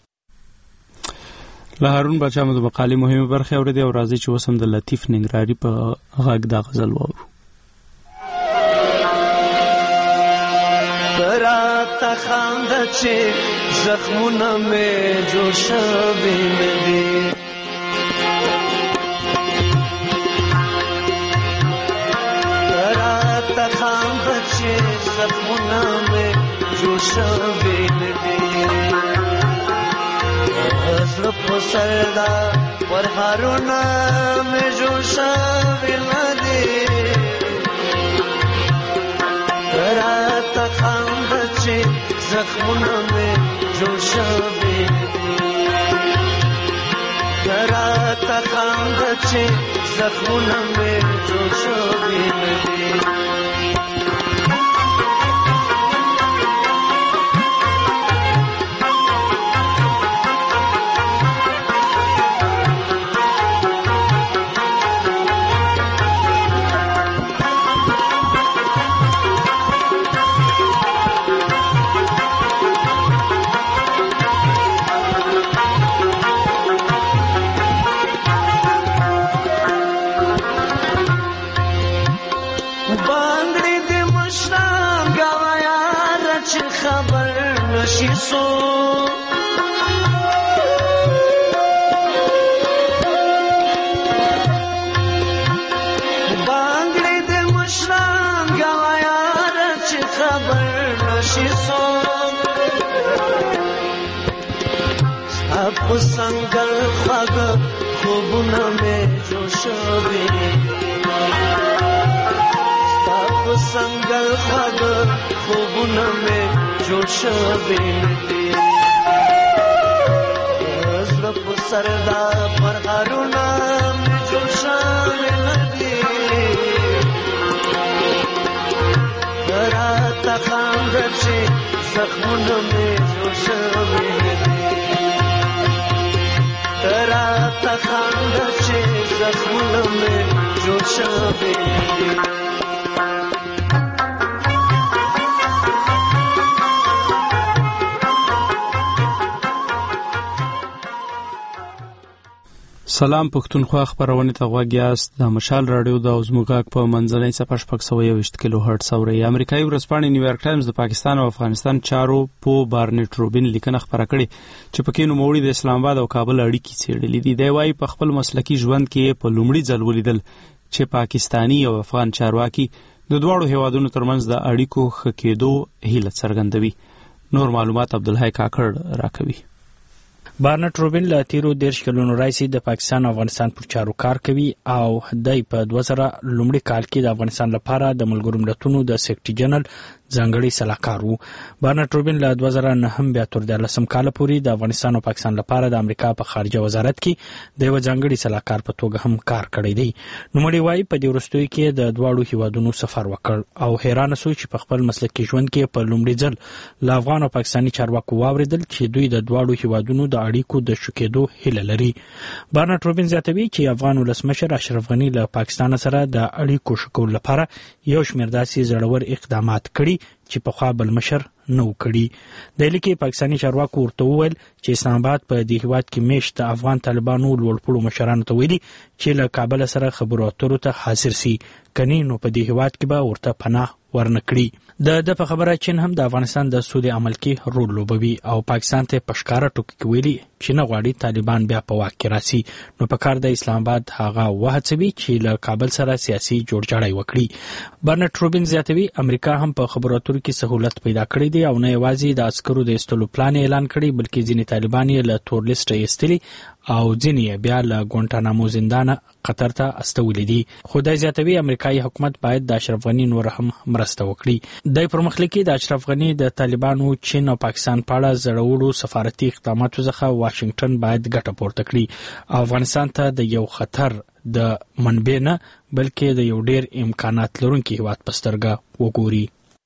له هارون باچا مو د مقالې مهمه برخه اوریدي او راځي چې وسم د لطیف ننګرهاري په غږ د غزل واورو. راته خانده چې زخمونه مې جوړ شوي نه دي راته خانده چې زخمونه مې جوړ شوي نه دي زړه په سر دا ورهارونه مې جوړ شوي نه دي راته خانده چې زخمونه مې جوړ شوي راته خانده چې زخمونه مې جوړ شوي نه دي سنگل خواږه خوبونه مې جوړ شوي ستا په سنگل خواږه خوبونه مې جوړ شوي دي زړه په سر دا پرهارونه مې جوړ شوي دي راته خانده چې زخمونه مې جوړ شوي دي راته خانده چې زخمونه مې جوړ شوی دی. سلام پښتونخوا خبرونه ته غوږ یاست. د مشال رادیو د زموږ په منځنۍ صفحه 621 کیلو هرتز اوري. امریکایي ورځپاڼه نیویارک ټایمز د پاکستان او افغانستان چارو په بارنټ روبین لیکنه خبره کړې چې پکې نوموړي د اسلام آباد او کابل اړیکې څېړلې دي. دی وايي په خپل مسلکي ژوند کې په لومړي ځل ولیدل چې پاکستانی او افغان چارواکي د دواړو هیوادونو ترمنځ د اړیکو ښه کېدو هیله څرګندوي. نور معلومات عبدالحی کاکړ راکوي. بارنټ روبین له تیرو 10 کلونو راځي د پاکستان او افغانستان پر چارو کار کوي او دای په 2000 لومړي کال کې د افغانستان لپاره د ملګرو ملتونو د سیکریټري جنرال ځانګړي سلاکار وو. بارنټ روبین له 2009 بیا تر 13 کال پورې د افغانستان او پاکستان لپاره د امریکا په خارجه وزارت کې د یو ځانګړي سلاکار په توګه هم کار کړی دی. نوموړي وايي په دې وروستیو کې د دواړو هیوادونو سفر وکړ او حیران شو چې په خپل مسلکي ژوند کې په لومړي ځل له افغان او پاکستاني چارواکو واوریدل چې دوی د دواړو هیوادونو د اړیکو د شکېدو هیله لري. بارنټ روبین زیاتوي چې افغان ولسمشر اشرف غنی له پاکستان سره د اړیکو شکول لپاره یو شمېر داسې زړور اقدامات کړي چې پخوا بل مشر نو کړي. د لیکي پاکستاني چارواکو ورته وویل چې اسلام آباد په دې هیواد کې میشت افغان طالبانو لوړپوړو مشرانو ته ویلي چې له کابل سره خبرو اترو ته حاضر سي، کني نو په دې هیواد کې به ورته پناه ورنکړي. د په خبره چین هم د افغانستان د سولې عمل کې رول لوبوي او پاکستان ته پښکارا ټوکی ویلي چې نه غواړي طالبان بیا په واک کې راسي، نو په کار د اسلام آباد هغه وهڅوي چې له کابل سره سیاسي جوړجاړی وکړي. بارنټ روبین زیاتوي امریکا هم په خبرو اترو کې سہولت پیدا کړی دی او نه یوازې د عسکرو د ایستلو پلان اعلان کړی بلکې ځینې طالبان یې له تور لیست ایستلي او ځینې بیا له ګوانټانامو زندان قطر ته استولې دي. خدای زیاتوي امریکایي حکومت باید د اشرف غنی نور هم مرسته وکړي. د پرمختللي کې د اشرف غنی د طالبانو چین او پاکستان په اړه زړورو سفارتي اقداماتو څخه واشنگټن باید ګټه پورته کړي او افغانستان ته د یو خطر د منبع نه بلکې د یو ډیر امکانات لرونکي هیواد په سترګه وګوري.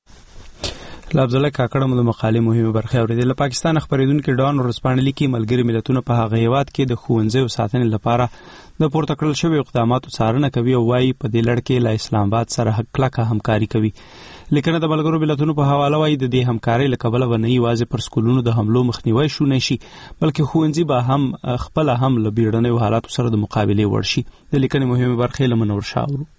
عبدالله کاکړ مو د مقالې مهمه برخه اوریدله. پاکستان خبرېدونکي ډان ورځپاڼه لیکي ملګري ملتونه په هغه هیواد کې د ښوونځیو ساتنې لپاره د پورته کړل شویو اقداماتو څارنه کوي او وايي په دې لړ کې له اسلام آباد سره کلکه همکاري کوي. لیکنه د ملګرو ملتونو په حواله وايي د دې همکارۍ له کبله به نه یوازې پر سکولونو د حملو مخنیوی شونی شي بلکې ښوونځي به هم خپله هم له بیړنیو حالاتو سره د مقابلې وړ شي. د لیکنې مهمه برخې له منور شاه اورو.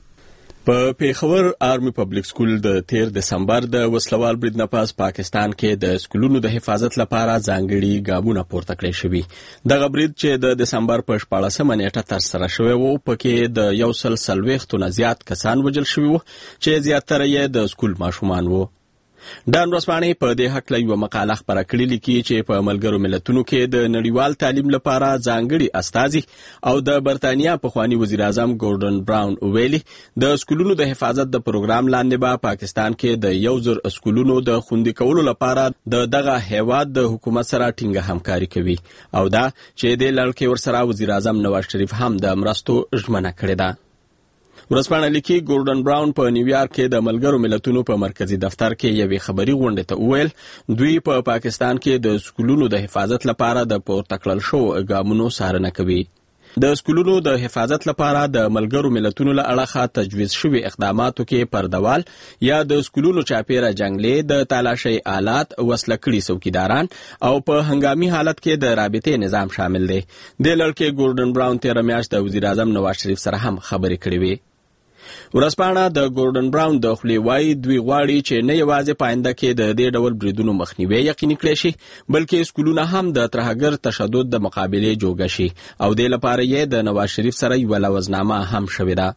په پیښور آرمی پبلک سکول د 13 دسمبر د وسلوال برید نه پس پاکستان کې د سکولونو د حفاظت لپاره ځانګړي ګامونه پورته کړی شوي. دغه برید چې د دسمبر په 14مه نیټه ترسره شوی و پکې د 140 نه زیات کسان وژل شوي وو چې زیاتره یې د سکول ماشومان وو. ډان ورځپاڼې په دې هکله یوه مقاله خپره کړې لیکي چې په ملګرو ملتونو کې د نړیوال تعلیم لپاره ځانګړي استازي او د برتانیا پخوانی وزیر اعظم ګورډن براون ویلي د سکولونو د حفاظت د پروګرام لاندې به پاکستان کې د 1000 سکولونو د خوندي کولو لپاره د دغه هیواد د حکومت سره ټینګه همکاري کوي او دا چې د لړ کې ورسره وزیر اعظم نواز شریف هم د مرستو ژمنه کړې ده. ورځپاڼه لیکي ګورډن براون په نیویارک کې د ملګرو ملتونو په مرکزی دفتر کې یوې خبري غونډې ته وویل دوی په پاکستان کې د سکولونو د حفاظت لپاره د پورته کړل شوو ګامونو څارنه کوي. د سکولونو د حفاظت لپاره د ملګرو ملتونو له اړخه تجویز شوي اقداماتو کې پردوال یا د سکولونو چاپیره جنگلې د تالاشۍ آلات وسله کړي څوکیداران او په هنګامي حالت کې د رابطې نظام شامل دی. د لړ کې ګورډن براون 13 میاشت د وزیر اعظم نواز شریف سره هم خبرې کړې وې. ورځپاڼه د ګورډن براون د خولې وایي دوی غواړي چې نه یوازې په آینده کې د دې ډول بریدونو مخنیوی یقیني کړی شي بلکې سکولونه هم د ترهګر تشدد د مقابلې جوګه شي او دې لپاره یې د نواز شریف سره یوه لوزنامه هم شوې ده.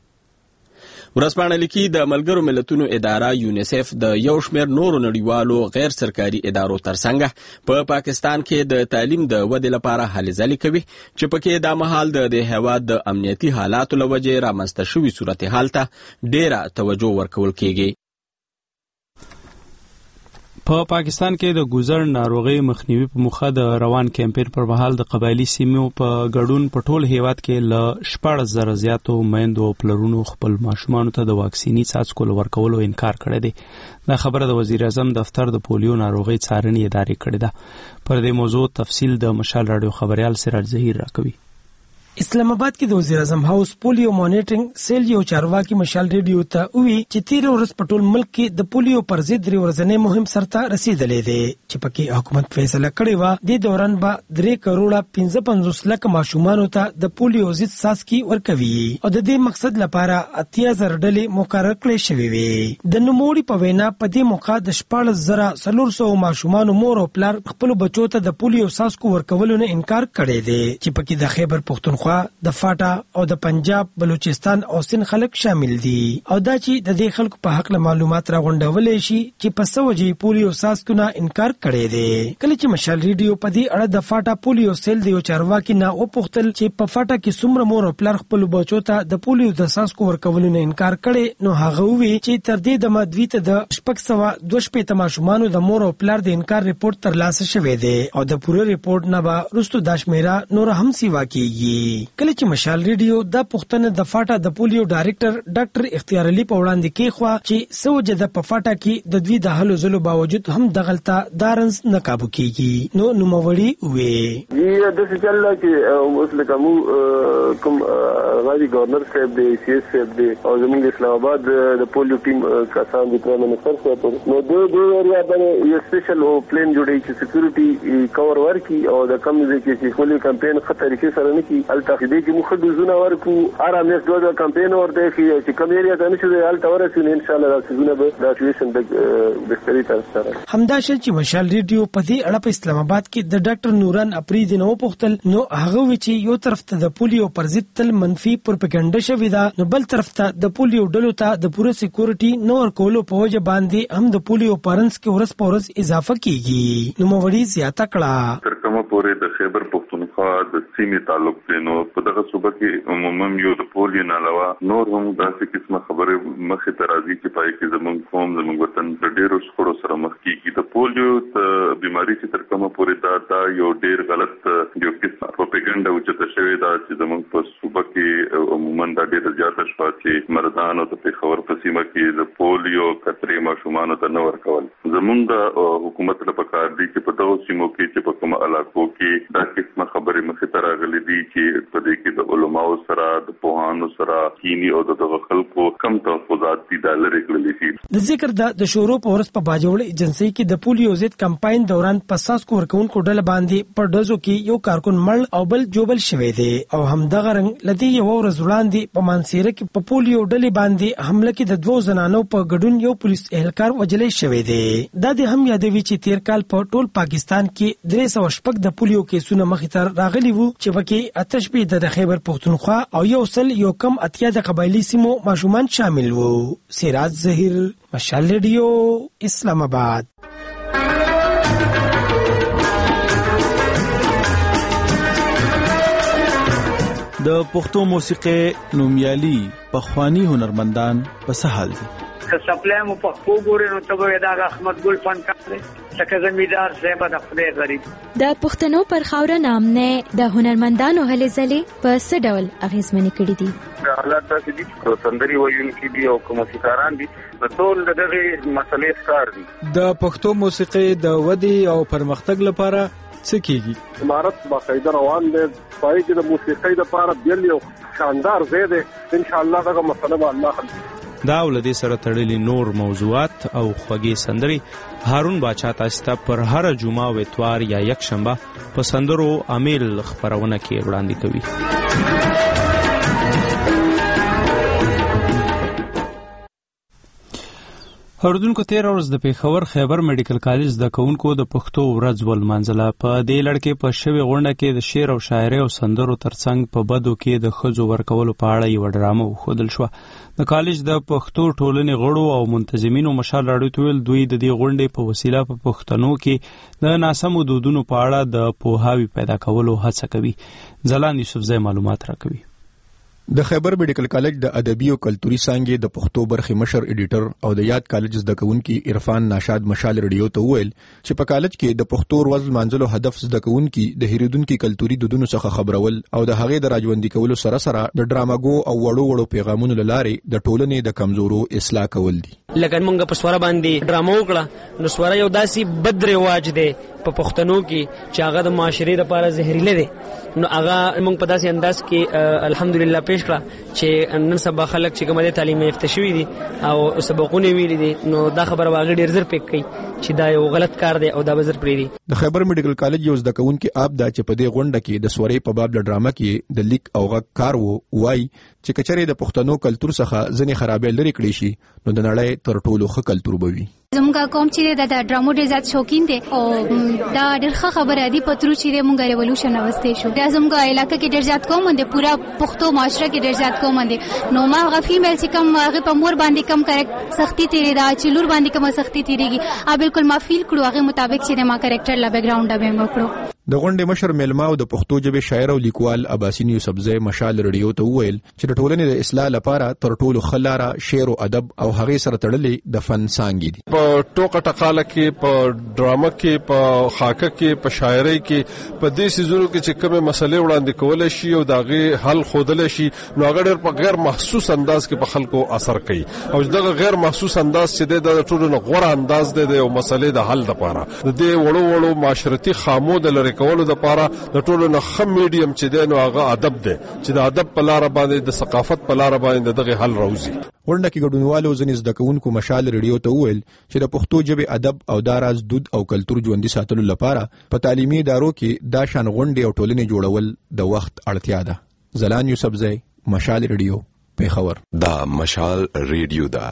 ورځپاڼه لیکي د ملګرو ملتونو اداره یونیسف د یو شمېر نورو نړیوالو غیر سرکاري ادارو ترڅنګ په پاکستان کې د تعلیم د ودې لپاره هلې ځلې کوي چې پکې دا مهال د هیواد د امنیتي حالاتو له وجې رامنځته شوي صورتحال ته ډېره توجه ورکول کېږي. په پاکستان کې د ګوزر ناروغي مخنیوي په موخه د روان کمپاین پر مهال د قبایلی سیمو په ګډون په ټول هیواد کې له 14,000 زیاتو میندو او پلرونو خپل ماشومانو ته د واکسیني څاڅکو ورکولو انکار کړی دی. دا خبره د وزیر اعظم دفتر د پولیو ناروغي څارنې ادارې کړې ده. پر دې موضوع تفصیل د مشال رادیو خبريال سراج ظهیر راکوي. اسلام آباد کې د وزیر اعظم هاوس پولیو مانیټرینګ سیل یو چارواکي مشال ریډیو ته وی چې 13 ورځ په ټول ملک کې د پولیو پر ضد 3 ورځې مهم سرته رسیدلې ده چې پکې حکومت فیصله کړې و د دوران به 3 کروڑ 55 لک ماشومان ته د پولیو ضد څاڅکي ورکوي او د دې مقصد لپاره 80,000 ډلې مقرر کړې شوې وي د نوموړي په وینا په دې موقع د 14,400 ماشومان مور او پلار خپل بچو ته د پولیو څاڅکو ورکولو نه انکار کړی دی چې پکې د خیبر پختونخوا د فاټا او د پنجاب بلوچستان او سند خلک شامل دي او دا چې د دې خلکو په حق له معلومات راغونډولې شي چې په سوجي پولیو ساسکونه انکار کړي دي کله چې مشال ریډیو په دې اړه د فاټا پولیو سیل دی او چارواکي نه او پختل چې په فاټا کې څومره مور او پلار خپل بچو ته د پولیو د ساسکو ورکولو نه انکار کړي نو هغه وی چې تر دې د مدوی ته د 622 ماشومان د مور او پلار د انکار ریپورت ترلاسه شوې ده او د پوره ریپورت نه به رستو داشمیرا نور هم سیوا کیږي کله چې مشال ریډیو د پښتنه د فاټا د پولیو ډایریکټر ډاکټر اختیار علي په وړاندې کې خو چې سوجه د فاټا کې د دوی د هلو زلو باوجود هم دغلطه دارنس نه قابو کیږي نو نوموړي وې د څه چل چې اوس لکه مو کوم غالي گورنر صاحب دی سی ایس صاحب دی او زموږ اسلام آباد د پولیو ټیم کسان دي پرمن منسٹر صاحب نو د ایریا باندې یو سپیشل پلان جوړی چې سکیورټي کور ورکی او د کم ځای کې پولیو کمپاین خطر کې سره نه کی التخدي کې مخ د زونه ورکو ارامه دوه کمپاین ورته چې کم ایریا ته نشو د التورسین ان شاء الله راځونه به دا سیچویشن د بهتري تر سره همدا شل چې مشال ریډیو په دې اړه په اسلام آباد کې د ډاکټر نوران اپریدي نو پختل نو هغه وی چې یو طرف ته د پولیو پر ضد تل منفي پروپاګاندا شوې ده نو بل طرف ته د پولیو ډلو ته د پوره سکیورټي نو ورکولو په وجه باندې هم د پولیو پرنس کې ورس پورس اضافه کیږي نو موړي زیاته کړه تر کومه پورې د خیبر پختونخوا د سیمې تعلق دی نو په دغه صوبه کې عموما یو د پولیو نه علاوه نور هم داسې قسمه خبره مخې ته راځي چې پای کې زموږ قوم زموږ وطن په ډېرو شخړو سره مخ کیږي د پولیو بیماری چې تر کومه پورې دا یو ډېر غلط یو قسمه پروپاګاندا اوچته شوې ده چې زموږ په صوبه کې عموما دا ډېر زیاته شوه چې مردان او د پېښور په سیمه کې د پولیو قطرې ماشومانو ته نه ورکول زموږ حکومت له پکار دي چې په دغو سیمو کې چې په کومه علاقو کې دا قسمه خبرې مخې ته راغلي دي چې په دې کې د علماو سره د پوهانو سره کینی او دغه خلکو کم تحفظات دي د لری کړلې شي د ذکر د شورو په ورځ په باجوړ ایجنسی کې د پولیو ضد کمپاین دوران پساس کورکونکو ډله باندې په ډزو کې یو کارکون مړ او بل جوبل شوې دي او همدغه رنګ لدی یو ورځ وړاندې په مانسیره کې په پولیو ډلې باندې حمله کې د 2 زنانو په ګډون یو پولیس اهلکار وجلې شوې دي دا د هم یادوي چې تیر کال په ټول پاکستان کې 300 د پولیو کیسونه مخې ته راغلي وو چې پکې آتش به د خیبر پختونخوا او یو کم اتیا د قبایلی سیمو ماشومان شامل وو سراج ظهیر مشال ریډیو اسلام آباد د پښتو موسیقي نومیالي پخوانی هنرمندان په سهال دي که سپلای مو په خو ګورې نو ته به دا احمد ګل فنکار دی لکه زمیدار صاحب د خدای غریب د پښتنو پر خاوره نامنه د هنرمندانو هلې ځلې په څه ډول اغیزمنې کړې دي حالات داسې دي چې سندري ویونکي دي او موسیقاران دي د ټول دغه مسلې ښکار دي د پښتو موسیقي د ودی او پرمختګ لپاره څه کیږي امارت باقاعده روان دي پای کې د موسیقي لپاره بیل یو شاندار ځای دی ان شاء الله دغه مسله به الله حل دا ولدي سره تړلي نور موضوعات او خوږې سندري هارون باچا تاسو ته پر هر جمعه او اتوار یا یک شنبه په سندرو امیل خبرونه کې وړاندې کوي اردوونکو 13 ورځ د پیښور خیبر میډیکل کالج د کونکو د پښتو ورځ ولمانځله په دې لړ کې په شوی غونډه کې د شعر او شاعري او سندرو ترڅنګ په بدو کې د خزو ورکولو په اړه یو ډرامه وښودل شو د کالج د پښتو ټولنې غړو او منتظمینو مشال راډیو ته ویل دوی د دې غونډې په وسیله په پښتنو کې د ناسمو دودونو په اړه د پوهاوی پیدا کولو هڅه کوي ځلان یوسفزی معلومات راکوي د خیبر میډیکل کالج د ادبي او کلتوري څانګې د پښتو برخې مشر ایډیټر او د یاد کالج زده کوونکي عرفان ناشاد مشال ریډیو ته ویل چې په کالج کې د پښتو ورځ منځلو هدف زده کوونکي د هریدونکو کلتوري دودونو څخه خبرول او د هغې د راجوندي کولو سره سره د ډراماګو او وړو پیغامونو لارې د ټولنې د کمزورو اصلاح کول دي لکه موږ په سوره باندې ډرامو وکړه نو سوره یو داسي بد رواج دی په پښتنو کې چې هغه د معاشري لپاره زهريله دي نو هغه موږ په داسې انداز کې الحمدلله پیش کړه چې نن سبا خلک چې کوم د تعلیم یافته شوي دي او سبقونه ویلي دي نو دا خبره واغې ډیر زر پک کوي چې دا یو غلط کار دی او دا بزر پری دی. د خیبر میډیکل کالج یو زده کوونکی اپ دا چې په دې غونډه کې د سوري په باب ډرامه کې د لیک او غږ کار وای چې کچره د پښتنو کلچر څخه ځنې خرابې لري کړی شي نو د نړۍ تر ټولو ښه کلچر بوي. زموږ قوم چې د ډرامو ډیر زیات شوقین دي او دا ډیر ښه خبره دی پترو چې موږ ریولوشن اوسته شو د زموږ علاقې کې ډیر زیات قوم دي پورا پښتو معاشره کې ډیر زیات قوم دي نو ما هغه فیمیل چې کوم هغه په مور باندې کم کریکټ سختي تیری دا چې لور باندې کوم سختي تیریږي ا بالکل ما فیل کړو هغه مطابق چې ما کریکټر لا بیک گراوند به وکړو. د غونډې مشر میلما او د پښتو ژبې شاعر او لیکوال عباسین یوسفزئی مشال رډیو ته وویل چې د ټولنې د اصلاح لپاره تر ټولو خلاره شعر او ادب او هغه سره تړلې د فن څانګې دي. په ټوکه ټقاله کې په ډرامه کې په خاکه کې په شاعرۍ کې په دې سيزونو کې چې کومه مسلې وړاندې کول شي او داغه حل خودل شي نو هغه ډېر په غیر محسوس انداز کې په خلکو اثر کوي او دغه غیر محسوس انداز چې د ټولو غوړه انداز دی او مسلې د حل لپاره د دې وړو معاشرتي خامو د لری کولو لپاره د ټولو نه خم میډیم چې دی نو هغه ادب دی چې د ادب په لار باندې د ثقافت په لار باندې دغه حل راوځي. ورنه کې ګډونوالو ځنې زده کوونکو مشال رډیو ته وویل چې د پښتو ژبې ادب او داراز دود او کلچر ژوندۍ ساتلو لپاره په تعلیمي ادارو کې دا شان غونډې او ټولنې جوړول د وخت اړتیا ده. زلان یوسفزئی مشال رډیو پیښور. دا مشال رډیو دا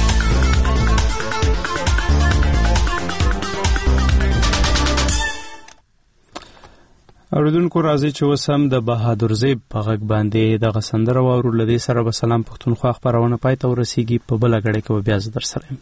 اوریدونکو راځي چې وسم د بهادر زیب په غږ باندې د غسندره واورو لدی سره به سلام پښتونخوا خبرونه پای ته ورسیږي په بل غړې کې بیا ز در سره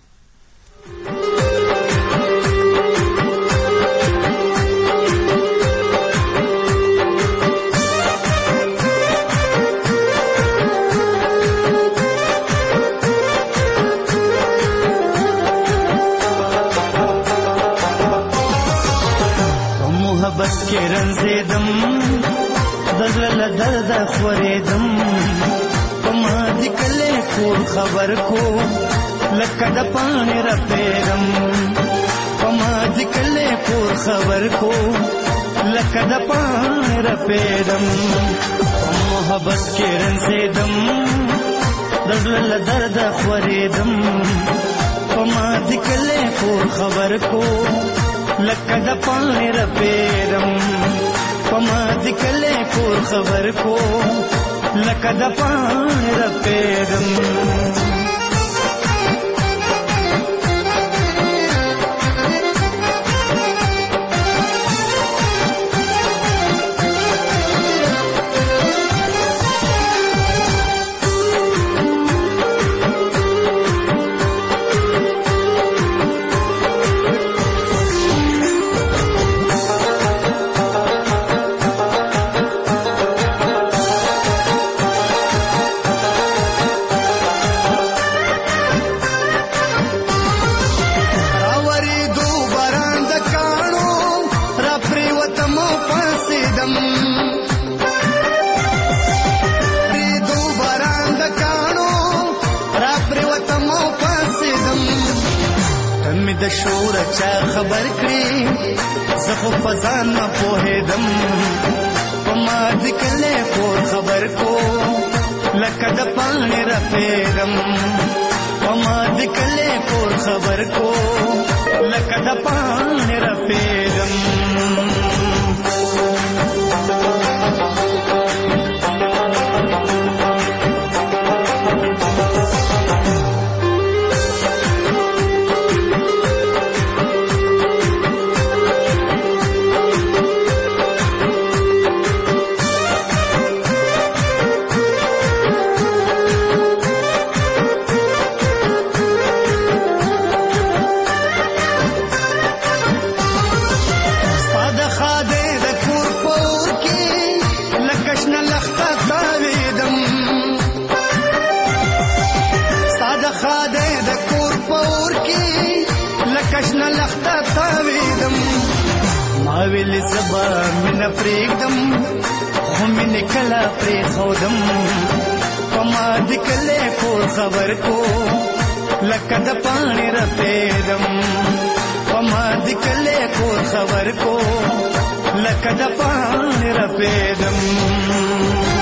بس کې رنزیدم دزل درد خوریدم پما دې کله کور خبر کو لکه د پانی رپیدم پما دې کله کور خبر کو لکه د پانی رپیدم محبت کې رنزیدم دزل درد خوریدم پما دې کله کور خبر کو لکه د پانی رپیدم پما دې کله کور خبر کو لکه د پانی رپیدم د شور چا خبر کړي زه خو فزان نه پوهېدم پما دې کله کور خبر کو لکه د پانی رپیدم پما دې کله کور خبر کو لکه د پانی رپیدم ویل سبا من پریږدم خو من کله پری خودم پما دې کله کور خبر کو لکه د پانی رپیدم پما دکلے کور خبر کو لکه د پان رپیدم